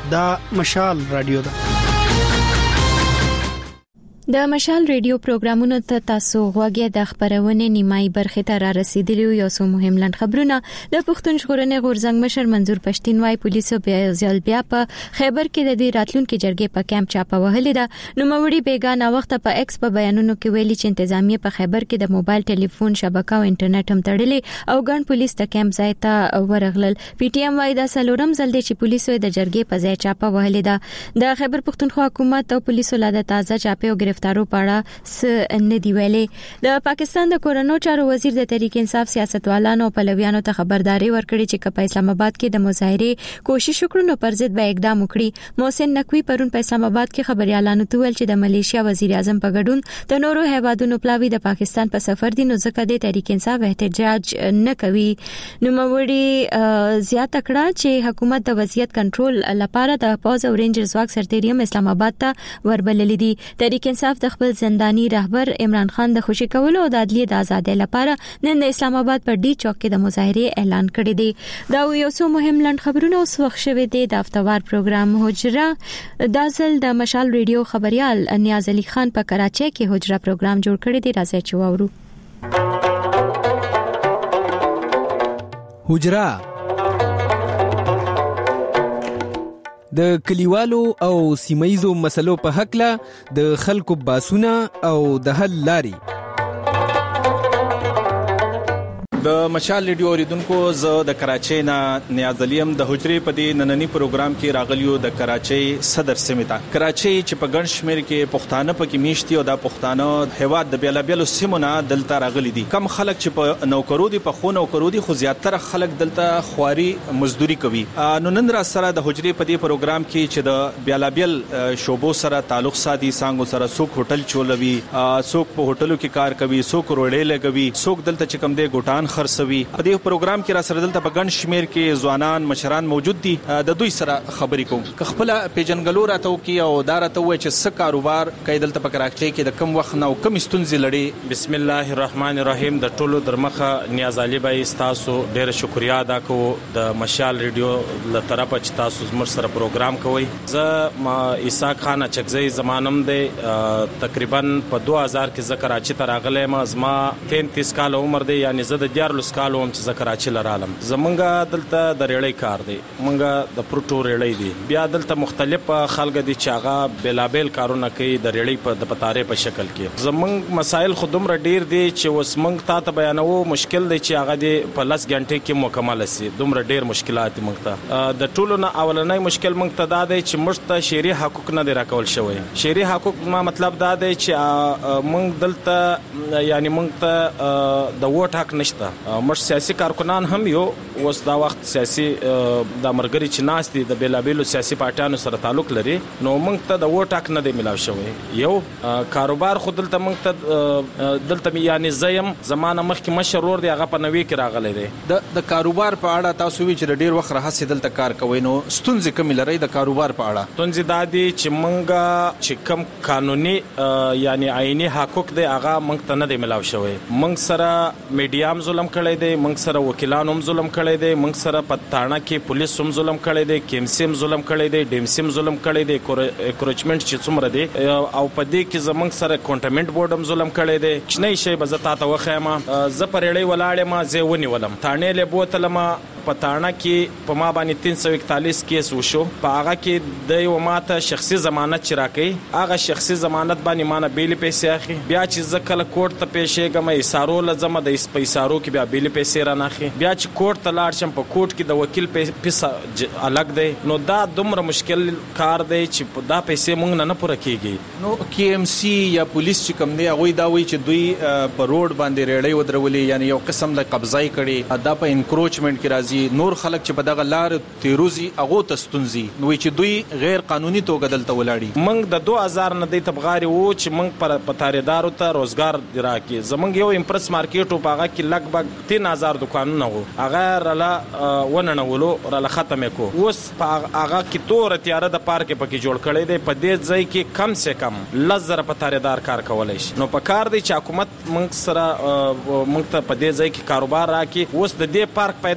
دا مشال رادیو ده. د مشال ریډیو پروګرامونو ته تاسو غوږی د خبرونه نیمای برخه ته را رسیدلی یو څو مهم لند خبرونه. د پښتون ژغورنې غورځنګ مشر منظور پښتين وايي پولیسو بیا ځل بیا په خیبر کې د دې راتلونکو جرګې په کیمپ چاپه وهلې ده. نو موري بیگانه وخت په ایکس په بیانونو کې ویلي چې انتظامیه په خیبر کې د موبایل ټلیفون شبکه او انټرنیټ هم تړلې او ګڼ پولیس د کیمپ ځای ته ورغلل. پی ټی ایم وايي دا سلورم ځل دی چې پولیسو د جرګې په ځای چاپه وهلې ده. د خیبر پښتونخوا حکومت او پولیسو لا د تازه چاپه او گرفتارو پاړه س نه دی ویلي. د پاکستان د کورونو چارو وزیر د تحریک انصاف سیاستوالانو په لویانو ته خبرداري ورکړي چې په اسلام آباد کې د مظاهره کوشش وکړو پر ضد به اقدام وکړي. محسن نقوی پرون په اسلام آباد کې خبريالانو ته ویل چې د ملیشیا وزیر اعظم په ګډون د نورو هیوادونو پلاوی د پاکستان په سفر دي نو ځکه د تحریک انصاف احتجاج نه کوي. نو موري زیات کړه چې حکومت د وضعیت کنټرول لپاره د پوز او رینجر ځواک سرتیریم اسلام آباد ته وربلل دي. تحریک انصاف د خپل زنداني رهبر عمران خان د خوشی کولو او د عدلیې د آزادۍ لپاره نن د اسلام آباد پر ډی چوک کې د مظاهره اعلان کړی دی. دا یو څو مهم لند خبرونه اوس وخت شوه دي. د افتوار پروګرام حجره دازل د مشال ریډیو خبريال نیاز علي خان په کراچۍ کې حجره پروګرام جوړ کړی دی. راځي چې واورو. حجره د کلیوالو او سیمایزو مسلو په حق له د خلکو باسونه او د حل لاري. د مشال ریډیو اوریدونکو زه د کراچۍ نه نیاز علیم د حجرې په دې نننی پروګرام کې راغلیو د کراچۍ صدر سمیتا. کراچۍ چې په ګڼ شمیر کې پښتانه پکې میشتي او د پښتانه هیواد د بیلابیلو سیمونه دلته راغلي دي. کم خلک چې په نوکرو دي په خو نوکرو دي خو زیاتره خلک دلته خواري مزدوري کوي. نو نن را سره د حجرې په دې پروګرام کې چې د بیلابیل شوبو سره تعلق ساتي څنګه سره څوک هوټل چولوي څوک په هوټلو کې کار کوي څوک روړې لګوي څوک دلته چې کم دی ګوټان خرڅوي. په دې پروګرام کې را سره دلته په ګڼ شمیر کې ځوانان مشران موجود دي. د دوی سره خبرې کوم. که خپل پیجنګلو راته وکي او دا راته وای چې څه کاروبار کوي دلته په کراچۍ کې د کم وخت نه او کم ستونزې لري. بسم الله الرحمن الرحیم. د ټولو درمخه نیاز علي بای تاسو ډیر شکریا ادا کوم د مشال ریډیو له طرفه چې تاسو زموږ سره پروګرام کوي. زه ما عیسی خان چکزی زمانم دی تقریبا په دوه هزار کې ذکر اچ تر اغله ما زما تینتیس کال عمر دی یعنی زه د دیارلس کال وم چې ذکر اچ لرالم. زمونږه دلته د ریړۍ کار دی مونږه د پروتو ریړۍ دی بیا دلته مختلف خلک دي چې هغه بلابل کارونه کوي د ریړۍ په د پتارې په شکل کې. زمونږ مسائل خودم را ډیر دي چې اوس مونږ ته ته بیانو مشکل دی چې هغه دی په لاس غنټه کې مکمل شي. دومره ډیر مشکلات مونږ ته د ټولو نه اولنۍ مشکل مونږ ته دا دی چې مشت شهري حقوق نه دی راکول شوی. شهري حقوق ما مطلب دا دی چې مونږ دلته یعنی مونږ ته د ووټ حق نشته. مش سیاسي کارکنان هم یو اوس دا وخت سیاسي د مرګري چې ناس دي د بیلابیلو سیاسي پارټیانو سره تعلق لري نو مونږ ته د ووټ حق نه دی ملاو شوی. یو کاروبار خود دلته مونږ ته دلته یعنی زیم زمانه مخکې مشرور دی هغه په نوې کې راغلی دی. د د کاروبار په اړه تاسو وی چې ډیر وخت راځي دلته کار کوي نو ستونزې کوم لري د کاروبار په اړه؟ ستونزې دا دي چې مونږ چې کوم قانوني یعنی عیني حقوق دی هغه مونږ ته نه دی ملاو شوی. مونږ سره میډیا هم ظلم کړی دی مونږ سره وکیلان هم ظلم کړی دی مونږ سره پټاڼه کې پولیس هم ظلم کړی دی کیمسیم ظلم کړی دی ډیمسیم ظلم کړی دی اکروچمنت چې څومره دی او په دې کې زمونږ سره کونټمنټ بورډ هم ظلم کړی دی. چنه شی به زه تاسو وخیمه زه پرېړې ولاړې ما زه ونی ولم تانه له بوتل ما پټاڼه کې په ما باندې تین سو اکتالیس کیس وشو. په هغه کې د یو ماته شخصي ضمانت چې راکې هغه شخصي ضمانت باندې مانه بیل پیسې اخی بیا چې زکل کوټ ته پیښې غمه ایثارو لزمه د اس پیسارو کې بیا بیل پیسې را ناخي بیا چې کوټ ته لاړ شم په کوټ کې د وکیل پیسې الګ دی نو دا دومره مشکل کار دی چې دا پیسې مونږ نه نه پوره کیږي. نو کی ام سی یا پولیس چې کوم دی هغه دا وایي چې دوی په روډ باندې ریړۍ ودرولې یعنی یو قسم د قبضای کړي دا په انکروچمنت کې راځي. نور خلک چې په دغه لار تیروزي هغه تستونزي نو چې دوی غیر قانوني توګه دلته ولاړی. موږ د دوه هزار نه د تبغاري وو چې موږ پر پتاریدارو ته روزګار دراکې زمونږ یو امپرس مارکیټ په هغه کې لګبګ تین هزار دکانونه وو هغه رلا وننه ولو رلا ختمه کو. اوس په هغه کې تور تیار د پارک پکې جوړ کړي دی په دې ځای کې کم سے کم لزر پتاریدار کار کولای شي. نو په کار دی چې حکومت موږ سره موږ ته په دې ځای کې کاروبار راکې. اوس د دې پارک پیدا چشته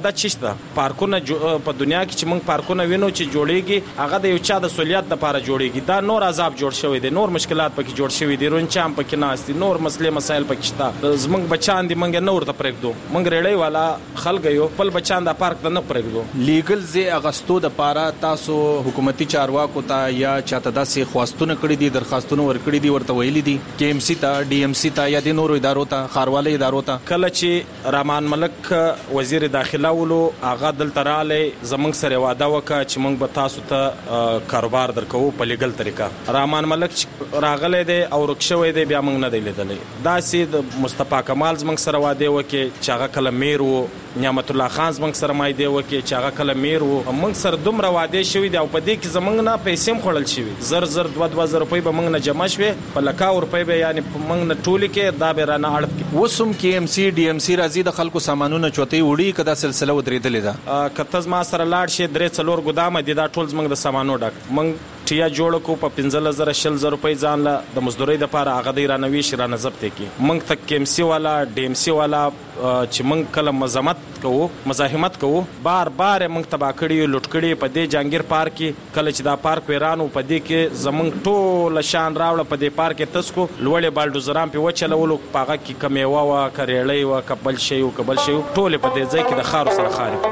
ده. پارکونه په دنیا کې چې موږ پارکونه وینو چې جوړیږي هغه د یو چا د سہولیت لپاره جوړیږي. دا نور عذاب جوړ شوی دی، نور مشکلات پکې جوړ شوی دي، رونچام پکې ناشتي، نور مسلې مسایل پکې شته. زموږ بچان دي موږ نور ته پرېږدو، موږ ریړۍ والا خلک یو خپل بچان د پارک ته نه پرېږدو. لیګل زی اغستو د پاره تاسو حکومتي چارواکو ته یا چاته داسې خواستونه کړی دي، درخواستونه ورکړي دي، ورته ویلي دي کې ایم سی ته، ډي ایم سی ته یا د نورو ادارو ته، خاروالي ادارو ته؟ کله چې رحمان ملک وزیر داخله ولو هغه دلته رالی زمونږ سره وعده وکړه چې موږ به تاسو ته کاروبار درکو په لیګل طریقه. رحمان ملک راغلی دی او رکشوی دی، بیا موږ نه دی لیدلی. داسې د مصطفی کمال زمونږ سره وعده وکړي چې هغه کله میر و، نعمت الله خان زمونږ سره وعده وکړي چې هغه کله میر و. موږ سره دومره وعده شوي دي او په دې کې زمونږ نه پیسې هم خوړل شوي، زر زر دوه دوه زره روپۍ به موږ نه جمع شوې، په لکاو روپۍ به یعنې موږ نه ټولې کې دا به رانه اړد کړي. اوس هم کې ایم سی ډي ایم سی راځي د خلکو سامانونه چوتې وړي که دا سلسله ودرېدلې ده؟ که ته زما سره لاړ شې درې څلور ګدامه دي، دا ټول زموږ د سامانو ډک. موږ ټیا جوړ کو په پنځلس زره شل زره روپۍ ځان له د مزدورۍ دپاره هغه دی رانه ویشي، رانه ضبط یې کړي. موږ ته کې ایم سی والا ډي ایم سی والا چې موږ کله مزاحمت کوو مزاحمت کوو بار بار موږ تباه کړي، لوټ کړي. په دې جهانګیر پارک کې کله چې دا پارک ویران و، په دې کې زموږ ټوله شان راوړه. په دې پارک کې تسکو لوړې بالډوزران پې وچلولو، په هغه کې که میوه وه، که ریړۍ وه، که بل شی و، که بل شی و، ټولې په دې ځای کې د خارو سره خارې.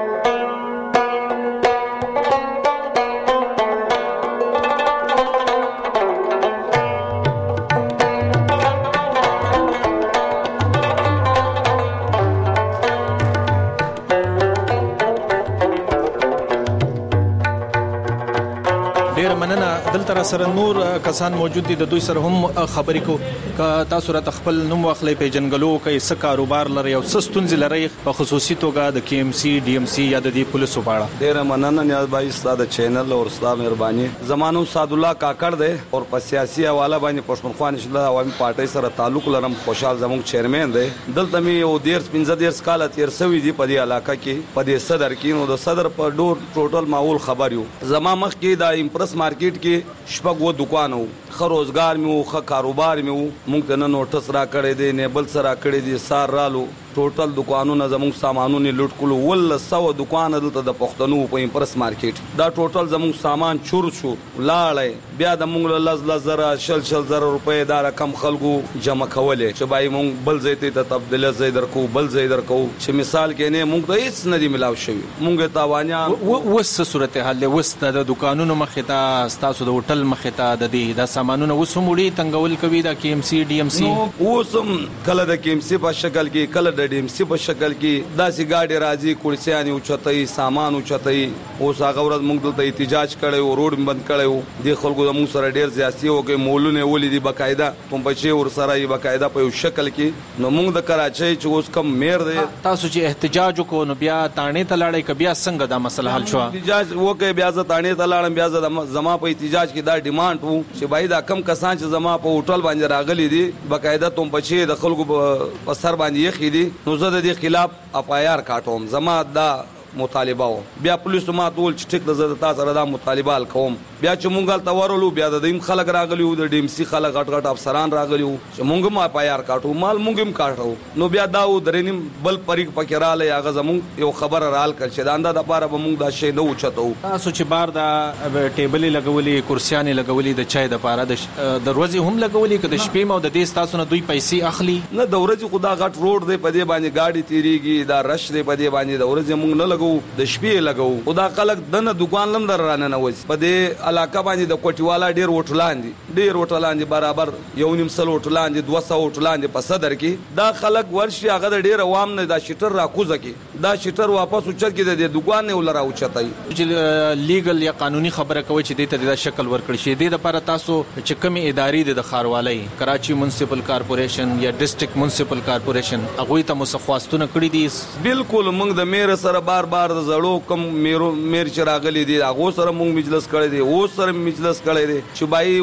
دلته سره نور کسان موجود دي، د دوی سره هم خبرې کو. که تاسو راته خپل نوم واخلئ، پیژنګلو کوي، څه کاروبار لري او څه ستونزې لري په خصوصي توګه د کې ایم سی ډي ایم سی یا د دې پولیسو په اړه؟ ډېره مننه نیاز بھائی ستاسو د چینل او ستاسو مهرباني. زمانو سعد الله کاکړ دی او په سیاسي حواله باندې پښتونخوا نشله عوامي پارټۍ سره تعلق لرم. خوشحال زموږ چیرمن دی. دلته مې یو ډېر پنځه دېرش کاله تېر شوي دي په دې علاقه کې، په دې صدر کې. نو د صدر په ډور ټوټل ماحول خبر یو. زما مخکې د امپرس مارکیټ کې شپږ و دکان وو، ښه روزګار مې وو، ښه کاروبار مې وو. موږ ته نه نوټس را کړی دی، نه بل څه را کړی دی. سار رالو ټوټل دکانونه زموږ سامانونه لوټ کړو. ولس سوه دکان دلته د پښتنو په امپرس مارکیټ، دا ټوټل زموږ سامان چور شو لاړی. بیا د موږ له لس لس زره شل شل زره روپۍ دا رقم خلکو جمع کولې چې بای موږ بل ځای ته تبدیله ځای درکو، بل ځای درکو، چې مثال کې نه موږ ته هیڅ نه دی ملاو شوي. موږ تاوانیان. اوس څه صورتحال دی؟ اوس د دکانونو مخې ته، ستاسو د هوټل مخې ته د دې دا سامانونه اوس هم وړي تنګول کوي د کې ایم سی ډي ایم سی؟ اوس هم کله د کې ایم سی په شکل کې، کله د ډي ایم سی په شکل کې داسې ګاډي راځي، کورسیانې اوچتوي، سامان اوچتوي. اوس هغه ورځ موږ دلته احتجاج کړی و، روډ بند کړی و. دې خلکو زموږ سره ډېر زیاتي وکړې، مولونه یې ولیدي باقاعده، پمپچې ورسره یې باقاعده په یو شکل کې. نو موږ د کراچۍ چې اوس کم میر دی، تاسو چې احتجاج وکړو نو بیا تانې ته لاړئ که بیا څنګه دا مسله حل شوه؟ احتجاج وکړې، بیا زه تانې ته لاړم. بیا زه زما په احتجاج کې دا ډیمانډ وو چې بای دا کم کسان چې زما په هوټل باندې راغلي دي، باقاعده پمپچې د خلکو په سر باندې یخې دي، نو زه د دې خلاف اف آی آر کاټوم. زما دا مطالبه و. بیا پولیسو ما ټول چې ټیک د زه د تاسو سره دا مطالبه کوم. بیا چې مونږ هلته ورولو، بیا د دیم خلک راغلي وو، د ډي ایم سی خلک غټ غټ افسران راغلي وو چې مونږ هم اف آی آر کاټو، مال مونږ هم کاټو. نو بیا دا و درې نیم بل پریک پکې رالی، هغه زمونږ یو خبره رال کړ چې د انده دپاره به مونږ دا شی نه اوچتو. تاسو چې بار دا ټیبلې لګولې، کرسیانې لګولې د چای دپاره، د ورځې هم لګولې که د شپې ما او د دې ستاسو نه دوی پیسې اخلي؟ نه، د ورځې خو دا غټ روډ دی، په دې باندې ګاډي تېرېږي، دا رش دی په دې باندې. د ورځې مونږ نه لګو، د شپې لګو. او دا خلک دنه دکان لم در راننوځي. په دې علاقه باندې د کوټیوالا ډېر هوټلان دي، ډېر هوټلان دي، برابر یو نیم سل هوټلان دي، دوه سوه هوټلان دي په صدر کې. دا خلک ورشي، هغه د ډېر عوام نه دا شیټر راکوزه کړي، دا شیټر واپس اوچت کړي، د دکان نه ول راوچتای. چې لیګل یا قانوني خبره کوي چې دې ته د شکل ورکړي شي، دې لپاره تاسو چې کومې ادارې د خاروالۍ، کراچي منسپل کارپوریشن یا ډیسټریکټ منسپل کارپوریشن، هغه ته مسخواستونه کړی دي؟ بالکل، موږ د میر سره بار بار د زړو کم میرو میر چې راغلي دي هغه سره موږ مجلس کړی دی، اوس سره مجلس کړی دی چې بای اوس هم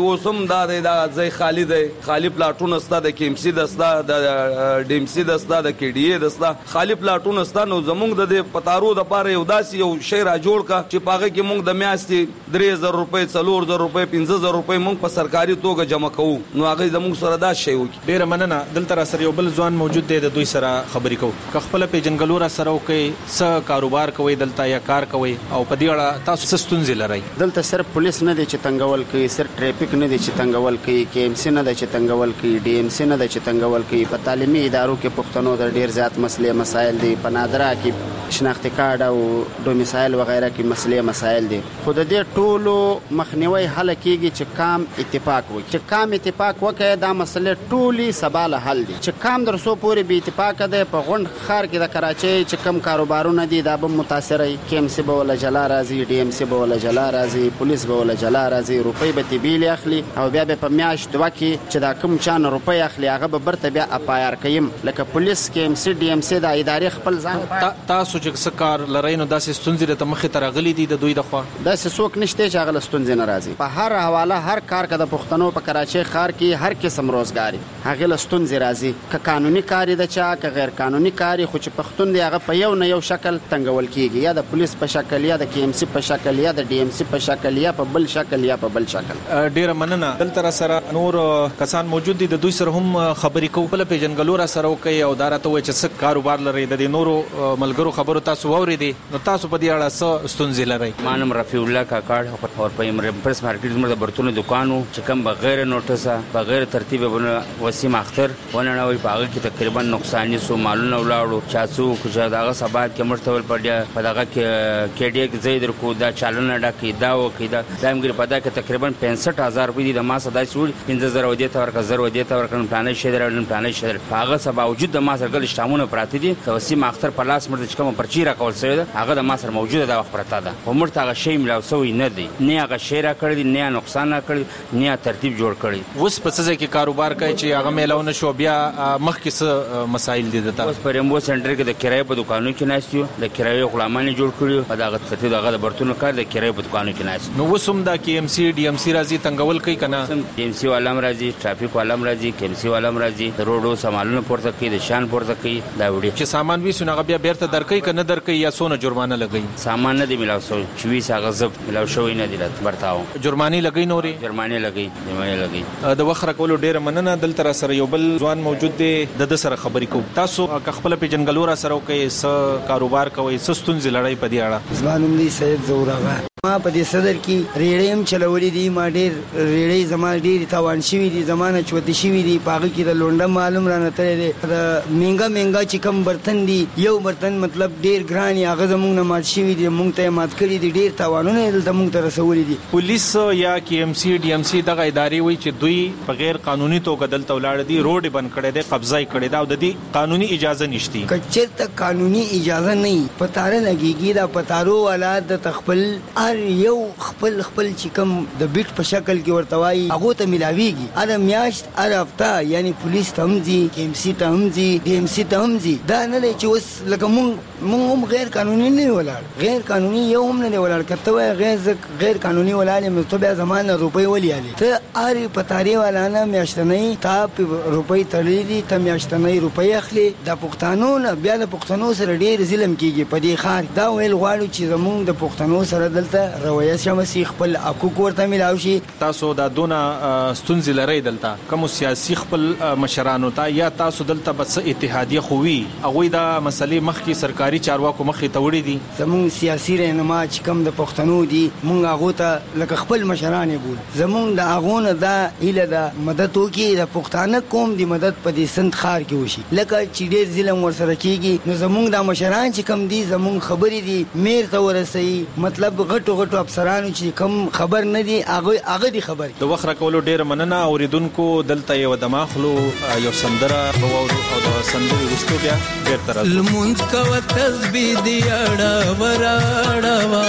دویم دا د ځای خالی دی خالی پلاټون استا د کیمسی دستا د ډیمسی دستا د کیډی دستا خالی پلاټون استا نو زمونږ د پتارو د پاره یو داسي یو شی را جوړ کا چې پاغه کې مونږ د میاشتې درې زره روپۍ څلور زره روپۍ پنځه زره روپۍ مونږ په سرکاري توګه جمع کوو نو هغه زمونږ سره دا شی وکړي. ډیر مننه. دلته سره یو بل ځوان موجود دی د دوی سره خبرې کوو. که خپل پیژنګلو را سره کوي څه کاروبار کوي دلته یا کار کوي او په دې اړه تاسو څه ستونزې لرئ؟ دلته صرف پولیس نه دی چې تنګول کوي، صرف ټریفیک نه دی چې تنګول کوي، کې ام سی نه دی چې تنګول کوي، ډي ام سی نه دی چې تنګول کوي. په تعلیمي ادارو کې پښتنو د ډیر زیات مسلې مسایل دي، په نادرا کې شناختی کارت او ډومیسایل وغیرہ کې مسلې مسایل دي. خو د دې ټولو مخنیوي حل کېږي چې کام اتفاق وکړي. چې کام اتفاق وکړي دا مسلې ټولي سباله حل دي. چې کام درسو پورې به اتفاق ده په غونډ خار کې د کراچۍ چې کم کاروبارونه دي دا به متاثر وي. کې ام سی به ولا جلا راځي، ډي ام سی به ولا جلا راځي، پولیس به ولا جلا راځي، روپۍ به تبیل اخلي او بیا به په میاشت دوه کې چې دا کم چان روپۍ اخلي هغه به برته بیا اپایر کيم. لکه پولیس کې ام سی ډي ام سی د ادارې خپل ځان تاسو چې څه کار لرئ نو داسې ستونزې ته مخې ته راغلي دي د دوی د خوا؟ داسې څوک نشته چې هغه ستونزې نه راځي. په هر حواله هر کار کې د پښتنو په کراچۍ ښار کې هر قسم روزګاری هغه له ستونزې راځي. که قانوني کار دی چا که غیر قانوني کار خو چې پښتون دی هغه په یو نه یو شکل تنګول کیږي، یا د پولیس په شکل یا د کې ام سی په شکل یا د ډي ام سی په شکل یا په بل شکل یا په بل شکل. ډیر مننه. دلته سره نور کسان موجود دي د دوی سره هم خبرې کوو. په پیژنګلو را سره کوي او دارته وای چې څه کاروبار لري د نورو ملګرو خبرو تاسو ووري نو تاسو په دې اړه څه ستونزې لرئ؟ مانم رفیع الله کاکړ او په امپرس مارکیټ زموږ د برتونو دکانو چې کوم بغیر نوټسه بغیر ترتیب بنه وسیم اختر ونه وي په هغه کې تقریبا نقصان سو مالونه ولاړو چاسو چې داغه سبات کې مرتبل پړیا په دغه کې کېډي کې زید کو دا چالنه ډکې دا و کې دا دایمګر په دا کې تقریبا پنځه هزار روپۍ د ما صدا سوړ پنځه زره ودی ته ورکړ زر ودی ته ورکړ پلانې شه درن پلانې شه هغه سبا وجود د ما سره ګل شتامونه پراته دي وسیم اختر په لاس مرته چې کوم پرچی را کول سوی هغه د ما سره موجوده دا وخت پراته ده. همرته هغه شی ملاو سوی نه دی، نه هغه شی را کړی دی، نه نقصان را کړی، نه ترتیب جوړ کړی. اوس په څه کې کاروبار کوي چې هغه میلاو نشو بیا مخکې څه مسایل دي دته؟ اوس په رمبو سنټر کې د کرایې په دکانو کې ناستیو، د کرایې غلامان جوړ کړیو په دغه ترتیب دغه د برتونو کار د کرایې په دکانو کې ناست. نو وسوم دا کې ام سی ډي ام سی راځي تنګول کوي کنه؟ ډي ام سی والام راځي، ټرافیک والام راځي، کې ام سی والام راځي، د روډو سامانونو پورته کوي، د شان پورته کوي دا وړي چې سامان وي سونه بیا بیرته درکې کنه درکې یا سونه جرمانه لګي؟ سامان نه دی ملاو شوی چې وی ساغه زب ملاو شوی نه دی راته برتاو جرمانی لګي نوري جرمانی لګي جرمانی لګي. د وخت راکولو ډیر مننه. دلته سره یو بل ځوان موجود دی د سره خبرې کوو. تاسو خپل پیژنګلو را سره کوي څه کاروبار کوي څه ستونزې لړۍ په دې اړه؟ ځوانم دی سید زوراغه ما په دې صدر کې ریړې هم چلولې دي، ما ډېر ریړې زما ډېر تاوان شوي دي، زمانه چوتې شوي دي، په هغه کې د لونډه معلوم رانه تللی دی. د مهنګه مهنګه چې کم برتن دي یو برتن مطلب ډېر ګران یې هغه زموږ نه مات شوي دي، موږ ته یې مات کړي دي، ډېر تاوانونه یې دلته موږ ته رسولي دي. پولیس یا کې ام سی ډي ام سی دغه ادارې وایي چې دوی په غیر قانوني توګه دلته ولاړ دي، روډ بند کړی دی، قبضه یې کړې ده او د دې قانوني اجازه نشته. که چېرته قانوني اجازه نه وي په تاره لګېږي دا په تارو والا د خپل هر یو خپل خپل چې کوم د بیټ په شکل کې ورته وایي هغه ته ملاويږي. اره میاشت اره هفته یعنی پولیس ته هم ځي، کې ام سی ته هم ځي، ډي ام سی ته هم ځي. دا نه دی چې اوس لکه مونږ مونږ هم غیر قانوني نه ولاړ، غیر قانوني یو هم نه دی ولاړ. کته وای غیر غیر قانوني ولاړ یم ته بیا زمانه روپۍ ولې ته اره پتاري والا نه میاشتنۍ تا روپۍ تړلې دي ته میاشتنۍ روپۍ اخلي. د پښتنو نه بیا د پښتنو سره ډیر ظلم کیږي په دې خار. دا ویل غواړو چې زمونږ د پښتنو سره دلته رویه شمسي خپل حقوق ورته ملاوي شي. تاسو دا دونه ستونزې لرئ دلته کوم سیاسي خپل مشرانو ته یا تاسو دلته بس اتحادیه خووي هغه دا مسلې مخکې سرکاري چارواکو مخې ته وړي دي؟ زمونږ سیاسي رهنما چې کوم د پښتنو دي مونږ هغه ته لکه خپل مشران بول زمونږ د هغه نه دا اله دا مدد وکي د پښتانه قوم دی مدد په دې سند خار کې وشي لکه چې ډېر ظلم ورسره کیږي. نو زمونږ د مشران چې کوم دي زمونږ خبرې دي میر ته ورسي مطلب غټو غټو افسرانو چې کوم خبر نه دي هغه هغه دي خبر. د وخت راکولو ډیر مننه. اوریدونکو دلته یو دماغلو یو سندره وورو او د سندرې وروسته بیا بیرته راځو. لمونځ کوه تسبیح دی اړه وراړه وا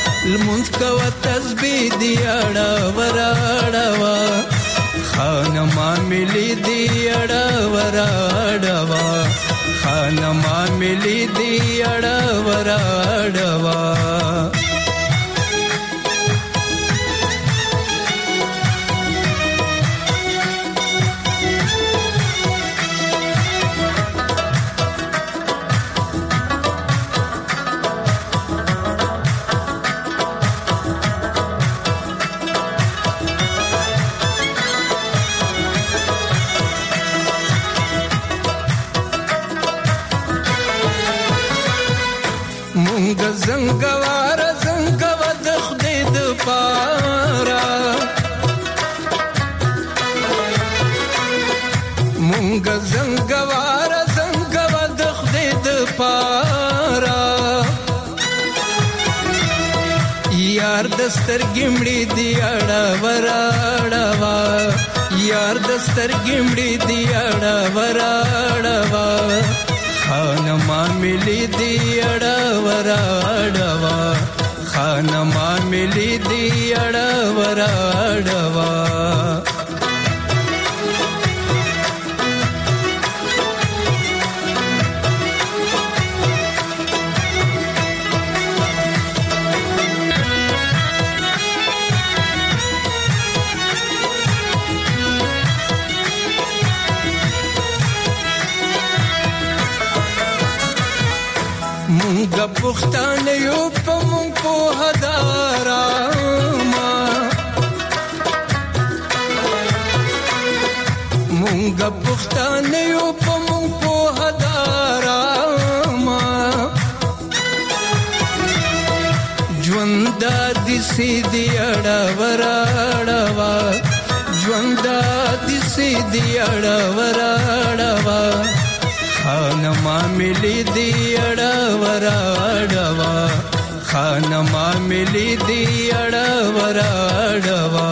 لمونځ کوه تسبیح دی اړه وراړه وا خانما ملي دی اړه وراړه وا خانما ملي دی اړه وراړه وا زنګوار زنګو د خدای د پارا مونږ زنګوار زنګو د خدای د پارا یار دستر ګمړي دی اړه وراړوا یار دستر ګمړي دی اړه وراړوا خان ما ملي دی اړه وراړوا خان ما ملي دی اړه وراړوا مونږ پښتانه یو په مونږ په هدارا ما مونږ پښتانه یو په مونږ په هدارا ما ژوند د سي دی اړه وراړوا ژوند د سي دی اړه وراړوا خان ما ملي دی اړه وراړوا خان ما ملي دی اړه وراړوا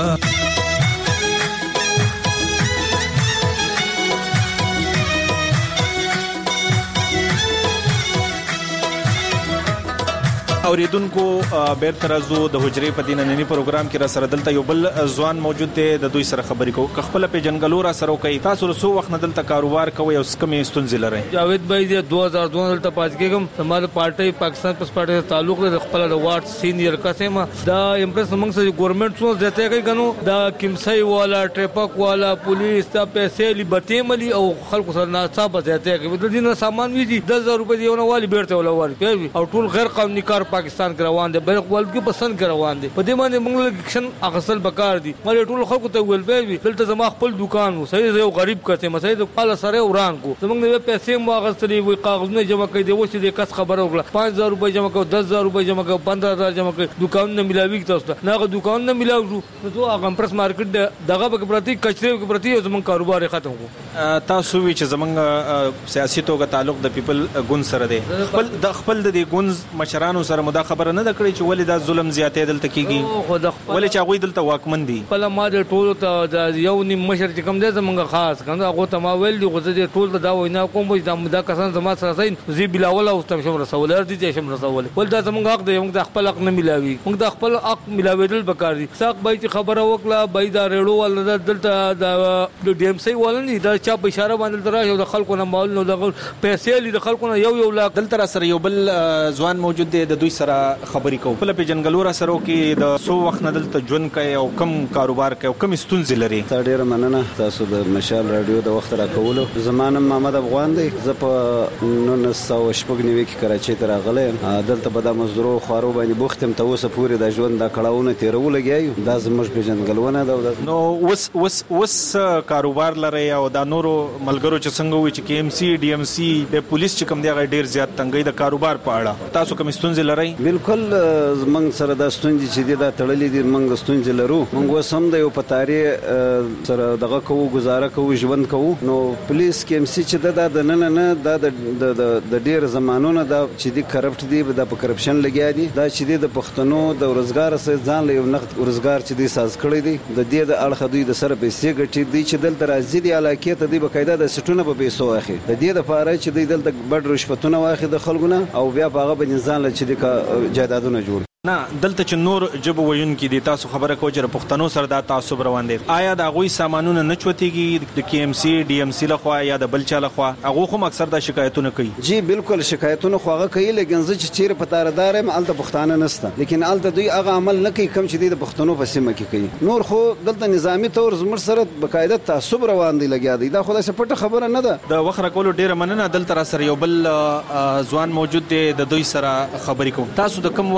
اوریدونکو بیرته راځو د حجرې په دیننی پروګرام کې را سره دلته یو بل ځوان موجود دی د دوی سره خبرې کوو خپل په جنګلو را سره کوي تاسو رسو وخت نه دلته کاروبار کوي او سکمې ستونزې لري جاوید بھائی د دو هزار دو دلته پات کېږم زموږ پارټي پاکستان پس پارټي سره تعلق لري خپل د وارډ سینیئر قسمه دا امپریس موږ سره ګورنمنت څو ځته کوي کنو دا کیمسای والا ټریپک والا پولیس ته پیسې لیبرټي ملي او خلکو سره ناڅاپه ځته کوي د دین سامان وی دي دس هزار روپۍ دیونه والی بیرته ولا والی او ټول غیر قانوني کار پاکستان کې روان دي بل ولګي پسند کې روان دي په دې باندې موږ الیکشن اغسل بکار دي مله ټول خلکو ته ویل به دلته زما خپل دکان وو صحیح یو غریب کته مسای د پاله سره وران کو زموږ نه پیسې مو اغسلې وي کاغذونه جمع کړي دی وڅ دې کس خبره وکړه پانچ هزار روپۍ جمع کړو دس هزار روپۍ جمع کړو پندرہ هزار جمع کړو دکان نه ملاوي تاسو ته نه دکان نه ملاوي نو هغه پرس مارکیټ دغه په پرتی کچره په پرتی زموږ کاروبار ختم کو تاسو وی چې زموږ سیاسي توګه تعلق د پیپل ګون سره دی خپل د خپل د ګون مشرانو سره مدا خبره نه کړی چې ولې دا ظلم زیاتې دلته کیږي ولې چې هغه دلته واکمن دي په ما د ټول ته یو نیم مشر چې کوم دی زمونږ خاص کنه هغه ته ما ویل دي غوځي د ټول دا وینا کوم دا دا کسان زما سره سین زی بلاول او تم شم رسول ار دي چې شم رسول ول دا زمونږ حق دی موږ د خپل حق نه ملاوي موږ د خپل حق ملاویدل بکار دي ساق بای چې خبره وکړه بای دا ریړو ول دلته د ډي ام سي ولني دا چا په اشاره باندې درا یو د خلکو نه مال نو د پیسې لري د خلکو نه یو یو لا دلته سره یو بل ځوان موجود دی د دوی سره خبرې کوو په جنګلو را سره کې د سو وخت نه دلته ژوند کوي او کم کاروبار کوي او کم ستونزې لري تا ډیره مننه تاسو د مشال رادیو د وخت را کولو زمانه محمد افغان دی زه په نن سو شپږ نیوي کې کراچۍ ته راغلم دلته په د مزدورو خوارو باندې بوختم ته اوسه پوری د ژوند د کړهونه تیرول لګیایو دا زموږ په جنګلونه دا نو وس وس وس کاروبار لري او دا نورو ملګرو چې څنګه وي چې کې ام سي ډي ام سي د پولیس چې کم دی غیر ډیر زیات تنګي د کاروبار په اړه تاسو کوم ستونزې لري بالکل موږ سره د ستونزې چې دا تړلې دي موږ ستونزې لرو موږ وسم د یو پتاري سره دغه کوو گزاره کوو ژوند کوو نو پولیس کې ام سي چې د نن نه د د ډیر زمانونو دا چې دي کرپټ دي د کرپشن لګیا دي دا چې دي د پښتنو د روزګار سره ځان له یو نقد روزګار چې دي ساز کړی دي د دې د اړخ دوی د سره پیسې ګټي دي چې دلته راځي دي علاقې ته دي بقاعده د سټونه په پیسو اخی د دې لپاره چې دوی دلته بډ رشوتونه واخی د خلکونه او بیا په هغه باندې ځان له چې دي جایدادونه جوړ نه دلته چې نور جب وین کې دي تاسو خبره کوئ چې پښتنو سره دا تعصب روان دي آیا دا غوي سامانونه نه چوتيږي د کې ام سي ډي ام سي لخوا یا د بل چا لخوا هغه هم اکثر دا شکایتونه کوي جی بالکل شکایتونه خو هغه کوي لکه زه چې چیرې پتاردار هم الته پښتانه نسته لیکن الته دوی هغه عمل نه کوي کم چې د پښتنو په سیمه کې کوي نور خو دلته نظامی تور زمر سره بقاعده تعصب روان دي لګیا دي دا خو د سپټه خبره نه ده د وخره کولو ډیره مننه دلته را سره یو بل ځوان موجود دی د دوی سره خبرې کوم تاسو د کوم وخره حساب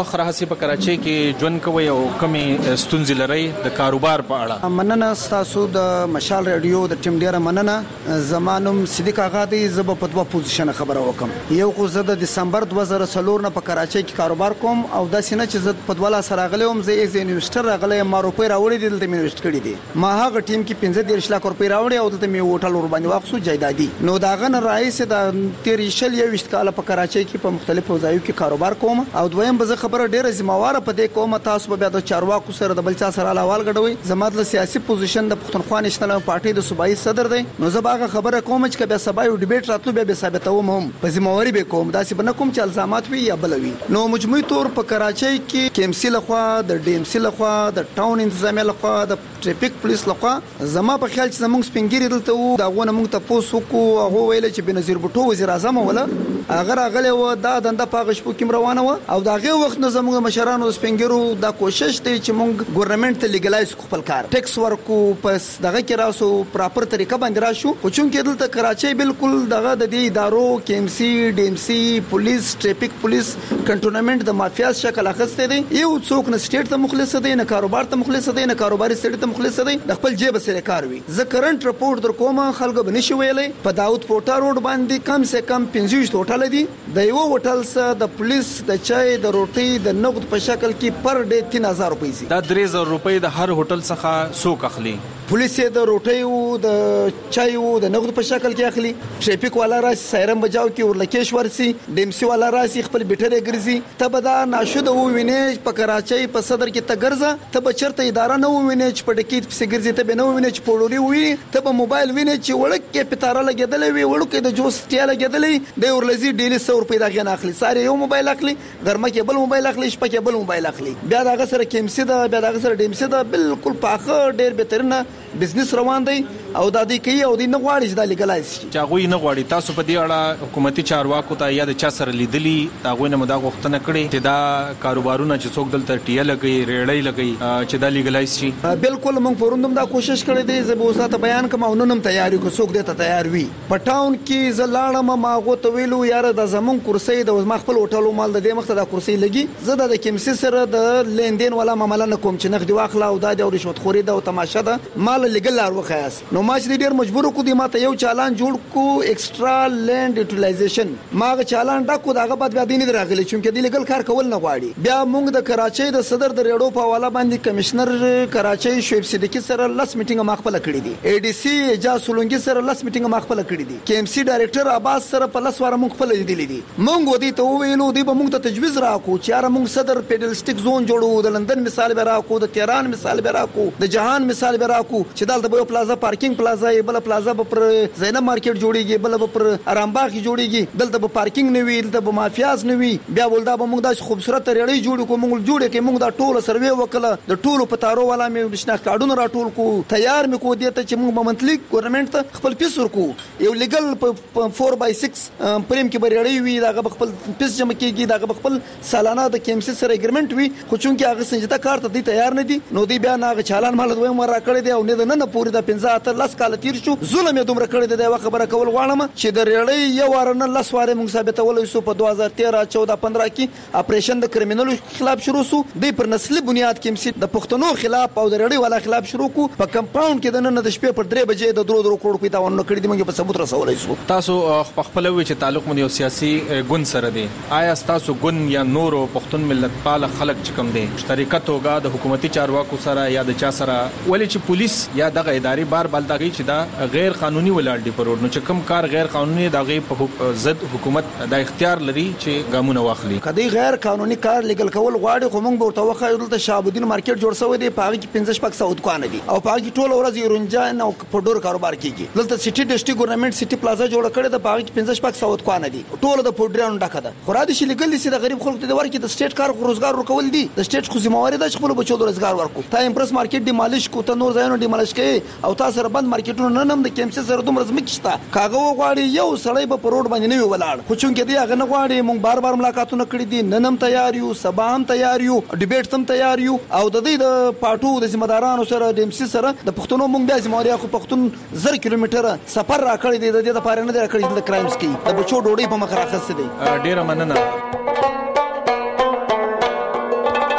په کراچۍ کې ژوند کوي او کومې ستونزې لري د کاروبار په اړه؟ مننه تاسو د مشال رادیو د ټیم ډیره مننه. زمانم صدیق آغا دی زب په دوه پوزیشن خبره وکم. یو خو زه د دسمبر دوه زره څلور نه په کراچۍ کې کاروبار کوم او د سینه چې زه په دوه سره غلم زه ایز انویسټر راغلی ما روپې راوړې دي دلته انویسټ کړې دي. ما هغه ټیم کې پنځه دېرش لک روپې راوړې او دلته می هوټل ور باندې واخصو جایدادي. نو داغه نه رئیس د تیر شل یو وشت کال په کراچۍ کې په مختلفو ځایونو کې کاروبار کوم او دویم به زه خبره ډیره ذمہوار په دې کوم. تاسو به د چارواکو سره د بلچا سره احوال غډوي. زموږ د سیاسي پوزیشن د پښتونخوا نېشنل پارټي د صوبایي صدر دی. نو زه باغه خبره کوم چې به سبا یو ډیبیټ راتلو به ثابتوم هم په ذمہواری به کوم. دا چې بنه کوم چې الزامات وي یا بلوي. نو مجموعي تور په کراچۍ کې کیمسی لخوا د ډي ام سي لخوا د ټاون انتظامیه لخوا د ټریفیک پولیس لخوا زما په خیال چې موږ سپینګری دلته وو دا غونه موږ ته پوسو کو هغه ویل چې بنظیر بوټو وزیر اعظم ولا اگر اغله و دا دنده پاغش په کوم روانه و او داغه وخت نه زموږ مشرانو سپینګرو دا کوشش دی چې موږ ګورنمنت ته لیګلایز خپل کار ټیکس ورکو پس دغه کې راسو پراپر طریقه باندې راشو. خو چون کې دلته کراچۍ بالکل دغه د دې ادارو کې ام سي ډي ام سي پولیس ټریفیک پولیس کنټرولمنت د مافیاز شکل اخسته دی. یو څوک نه سټیټ ته مخلص دی نه کاروبار ته مخلص دی نه کاروباري سټیټ ته مخلص دی د خپل جیب سره کار وي. زه کرنٹ رپورټ در کومه خلکو بنشي ویلې په داوود پورټا روډ باندې کم سے کم پنځه هوټل دي. د یو هوټل سره د پولیس د چای د روټي د نقد په شکل کې پر ډے تین هزار روپۍ سي. دا درې زره روپۍ د هر هوټل څخه څوک اخلي؟ پولیس د روټي او د چای او د نقد په شکل کې اخلي. ټریفیک والا راسي سایرم بجاو کې ورلکیش ورسي. ډیمسي والا راسي خپل بیټره ګرځي. ته به دا ناشود وو وینې په کراچۍ په صدر کې تګرزه ته به چرته اداره نه وینې چې په ډکیت په ګرځي ته به نه وینې چې پوړوري وي ته به موبایل وینې چې وړکه پتاره لګیدلې وي وړکه د جوس ټیا لګیدلې د ورلزي ډیلی سو روپۍ دا غن اخلي. ساره یو موبایل اخلي ګرمه کې بل موبایل اخلي شپه کې بل موبایل اخلي. بیا دا سره کیمسي دا بیا دا سره ډیمسي دا بالکل پاخه ډیر بهترینه بزنس روان دی او د دې کوي او د نه غواړي چې د لیګلایز شي. چاغوي نه غواړي. تاسو په دې اړه حکومتي چارواکو ته یا د چا سره لیدلی دا غوښنه مدا غوښتنه کړې چې دا کاروبارونه چې څوک دلته ټی لګي ریړۍ لګي چې دا لیګلایز شي؟ بالکل موږ پروندم دا کوشش کړې دي. زه به اوسه بیان کوم او نن هم تیاری کو څوک دې ته تیار وي. په ټاون کې زلاړم ما غوته ویلو یار د زمون کرسي د مخفل هوټلو مال د دې مخته د کرسي لګي. زه د کیمسي سره د لیندین ولا معاملې نه کوم چې نقد واخلا او دا د رشوت خوري دا او تماشه ده مال لګل لار وخیاس. نو ما چې ډیر مجبور کو دي ما ته یو چالان جوړ کو ایکسترا لینډ یوټیلایزیشن ما غ چالان ډکو داغه بعد بیا دیني راغلی چې د لیګل کار کول نه غواړي. بیا موږ د کراچۍ د صدر د ریډو په حواله باندې کمشنر کراچۍ شعیب صدیقی سره لاس میټینګ مخبل کړی دي. ای ډي سي اجازه سولونګي سره لاس میټینګ مخبل کړی دي. کې ام سي ډایریکټر عباس سره په لاس واره موږ خپل لیدلی دي. موږ ودی ته ویلو دی به موږ ته تجویز راکو چې یاره موږ صدر پیډلسټیک زون جوړو د لندن مثال به راکو د تهران مثال به راکو د جهان مثال به راکو چې دلته به پلازا پارکینګ پلازا بل پلازا پر زینب مارکیټ جوړیږي بل پر ارامباغ جوړیږي دلته به پارکینګ نه وي دلته به مافیاز نه وي. بیا ولدا به موږ د خوبصورت ریړۍ جوړ کو موږ جوړه کې موږ دا ټول سروې وکړه د ټولو پتارو والا مې بشنا کارډونه راټول کو تیار مې کو دي ته چې موږ منتلی ګورنمنت ته خپل پیس ورکو. یو لیګل فور بای سکس پریم کې بریړۍ وي دا خپل پیس جمع کیږي دا خپل سالانه د کیمسي سره اګریمنت وي. خو چون کې هغه سنجیده کار ته دي تیار نه دي نو دی بیا نه چالان مال دوی مر را کړی دی او نه نه پوری د پنځه اتر لاس کال تیر شو ظلم یې دومره کړی دی. دا خبره کول غواړم چې د ریړۍ یو وارنه لاس واره موږ ثابتول شو په دوه هزار تیره چودہ پندرہ کې اپریشن د کرمینالو خلاف شروع شو. د پر نسلي بنیاد کې مسی د پښتنو خلاف او د ریړۍ والا خلاف شروع کو. په کمپاوند کې د نن د شپې پر درې بجې د درو درو کروڑ په تاونه کړی دی موږ په ثبوت رسولای شو. تاسو خپل وی چې تعلق مو یو سیاسي ګوند سره دی. آیا تاسو ګوند یا نورو پښتون ملت پال خلک چې کوم دي شریکت توګه د حکومتي چارواکو سره یا د چا سره ولې چې پولیس یا دغه ادارې بار بل دغه چې دا غیر قانوني ولاړ دي پرور نو چې کوم کار غیر قانوني دغه په ضد حکومت د اختیار لري چې ګامونه واخلي؟ کدی غیر قانوني کار لیګل کول غواړي خو موږ ورته وخایو دلته شابودین مارکیټ جوړ شوی دی پاره کې پنځه شپږ سو دکان دي او پاره کې ټول ورځ یورنجان او پډور کاروبار کیږي. دلته سټي ډسټریکټ ګورنمنت سټي پلازا جوړ کړی د پاره کې پنځه شپږ سو دکان دي ټول د پډرانو ډکه ده. خو را دي چې لیګل دي د غریب خلکو ته ورکې د سټیټ کار روزګار ورکول دي. د سټیټ خو ذمہواری ده چې خپل بچو د روزګار ورکو. تا امپرس مارکیټ دی مالش کو ته نور ځایونه دی مالش کې او تاسو سره بند مارکیټونه نه نم د کیمسي سره دومره زمکشتا کاغه غواړي یو سړی به پروډ باندې نه ولاړ. خو چون کې دی هغه نه غواړي موږ بار بار ملاقاتونه کړی دي نن هم تیار یو سبا هم تیار یو ډیبیټ هم تیار یو او د دې د پټو د ذمہدارانو سره د امسي سره د پښتونو موږ بیا ذمہواری خو پښتون زر کیلومتر سفر را کړی دی د دې لپاره نه دی کړی د کرایمز کې د بچو ډوډۍ په مخ راخسته دی. ډیره مننه.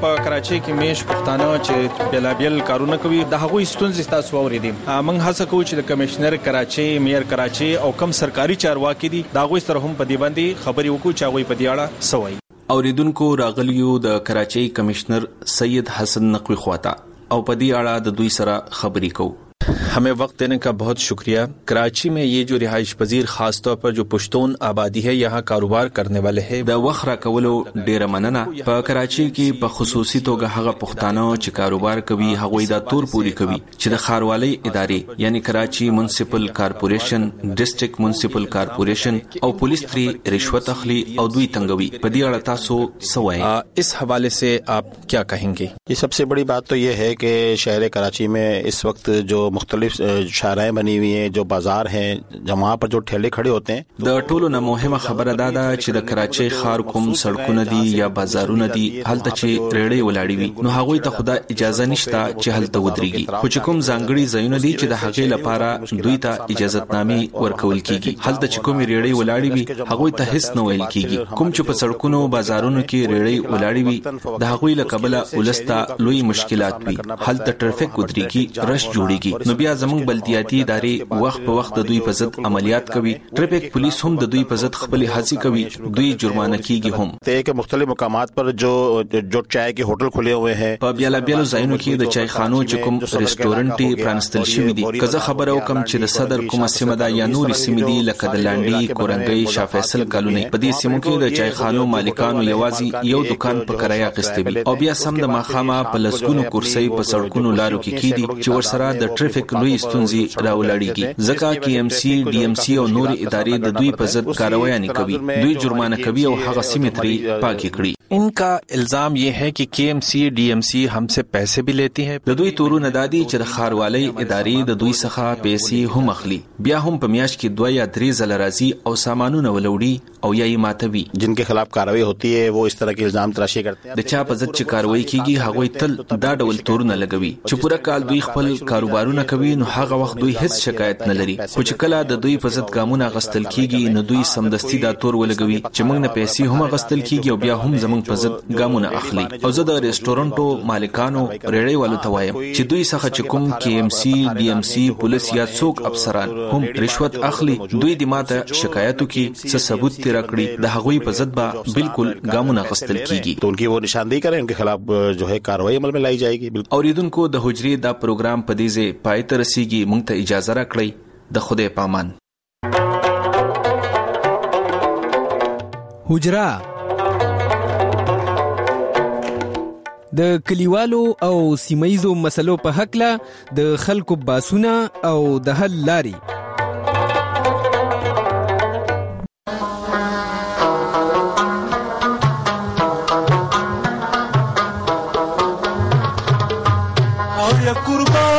په کراچۍ کې میش پښتانه چې بلابل کارونه کوي د هغوی ستونزې تاسو اوریدي. موږ هڅه کوو چې د کمشنر کراچۍ، میر کراچۍ او کم سرکاري چارواکي دي دا غوي سره هم په دې باندې خبري وکړو چې هغه په دې اړه سوي. اوریدونکو راغلیو د کراچۍ کمشنر سید حسن نقوی خواته او په دې اړه د دوی سره خبري کوو. हमें वक्त देने का बहुत शुक्रिया. कराची में ये जो रिहाइश पजीर खास तौर पर जो पश्तून आबादी है यहाँ कारोबार करने वाले हैं د وخره کولو ډیره مننه. په کراچۍ کې په خصوصي توګه هغه پښتانه چې کاروبار کوي هغه د تور پوری کوي چې د ښاروالۍ ادارې یعنی کراچي میونسپل کارپوریشن، ډیسټریکټ میونسپل کارپوریشن او پولیس تری رشوت اخلي او دوی تنګوي. په دې اړه تاسو څه وایي؟ اس حوالے سے آپ کیا کہیں گے؟ یہ سب سے بڑی بات تو یہ ہے کہ شہر کراچی میں اس وقت جو مختلف شارعیں بنی ہوئی ہیں، جو بازار ہیں، جہاں پر جو ٹھیلے کھڑے ہوتے ہیں، د ټولو نه مهمه خبره دا ده چې د کراچۍ ښار کوم سړکونه دي یا بازارونه دي هلته چې ریړې ولاړې وي نو هغوی ته خدا اجازه نشته چې هلته ودرېږي، خو چې کوم ځانګړي ځایونه دي چې د هغې لپاره دوی ته اجازهتنامې ورکول کیږي هلته چې کوم ریړې ولاړې وي هغوی ته هیڅ نه ویل کیږي. کوم چې په سړکونو بازارونو کې ریړې ولاړې وي د هغوی له کبله ولسته لوی مشکلات وي، هلته ټرافیک ودرېږي، رش جوړیږي. نو بیا زموږ بلدیاتي ادارې وخت په وخت د دوی په ضد عملیات کوي. ټریفک پولیس هم د دوی په ضد خپل هڅې کوي، دوی جرمانه کیږي هم. ته مختلف مقامات پر جو جو چای کے ہوٹل کھلے ہوئے ہیں په بیل بیل ځایونو کې د چای خانو چې کوم ریسټورانټ پرانستل شوی دي. کزه خبره وکم چې د صدر کومه سیمه دا یا نور سیمې دي لکه د لانډي، کورنګي، شاه فیصل کالونی په دې سیمو کې د چای خانو مالکانو یوازې یو دکان په کرایه اخیستی وي او بیا سم د ماخامه په لسګونو کرسي په سړکونو لارو کې کیدي چې ورسره د ټریفک لوی ستونزې راولړيږي. ځکه کې ایم سی، ډي ایم سی او نور ادارې د دوی په ضد کاروایی نه کوي، دوی جرمانه کوي او هغه سیمې ترې پاکي کړي. ان کا الزام یہ ہے کہ کے ایم سی، ڈی ایم سی ہم سے پیسے بھی لیتی ہیں. د دوی تورونه دادي چې د ښاروالۍ ادارې د دوی څخه پیسې هم اخلي، بیا هم په میاشت کې دوه یا درې ځله راځي او سامانونه ولوړي او یا یې ماتوي. جن کے خلاف کاروائی ہوتی ہے وہ اس طرح کے الزام تراشی کرتے ہیں. د چا په ضد چې کاروایی کیږي هغوی تل دا ډول تورونه لګوي چې پوره کال دوی خپل کاروبارونه کوي نو هغه وخت دوی هیڅ شکایت نه لري، خو چې کله د دوی په ضد ګامونه غستل کیږي نو دوی سمدستي دا تور ولګوي چې موږ نه پیسې هم غستل کیږي او بیا هم زموږ په ضد ګامونه اخلي. او زه د ریسټورانټو مالکانو ریړې والو ته وایم چې دوی څخه چې کوم کې ایم سی، ډي ایم سی، پولیس یا څوک افسران هم رشوت اخلي دوی د ماته شکایتو کې څه ثبوت تیر کړي د هغوی په ضد به بالکل ګامونه غستل کیږي. تو ان کی وہ نشاندہی کریں، ان کے خلاف جو ہے کاروائی عمل میں لائی جائے گی. اوریدونکو د حجرې دا پروګرام په دې ځای پای ته رسیږي. مونږ ته اجازه راکړئ. د خدای پامان. حجره د کلیوالو او سیمایزو مسلو په حق له د خلکو باسونه او د حل لاري. او یا قربان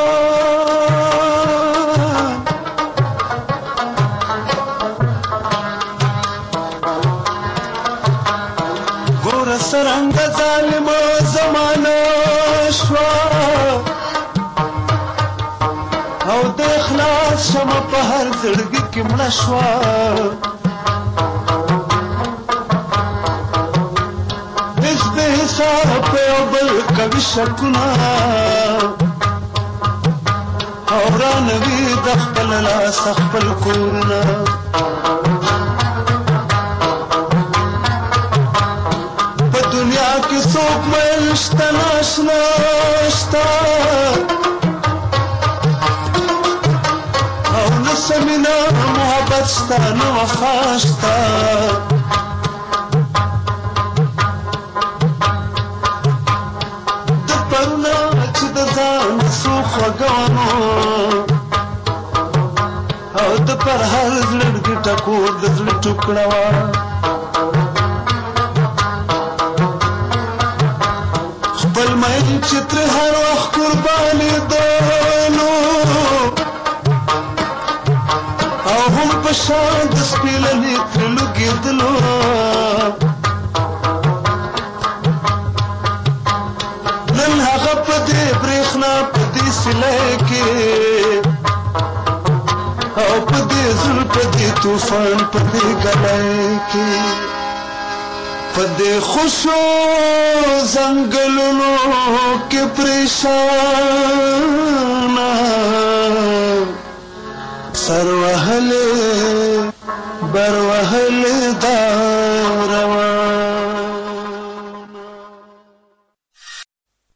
ګور سرنګ ظالم زمانه شوا او د اخلاص شمه په هر زړګي کې مړه شوا. هیڅ به حساب یو بل کوي شکونه او رانوي د خپل لاس خپل کورونه. په دنیا کې څوک میل شته ناشنا شته او نه سمینه محبت شته نه وفا شته. د پرونه چې د ځان څو خوږوانو او د پر هر زړګي ټکور د زړه ټوکړه وه. خپل مین چې تر هر وخت قربانېدلو او هم په شان د سپېلنې ترې لوګېدلو. نن هغه په دې برېښنا په دې سیلۍ کې او په دې زړه په دې طوفان په دې ګلۍ کې پدې خوشو زنګلونو کې پریشان سر وهلې بر وهلې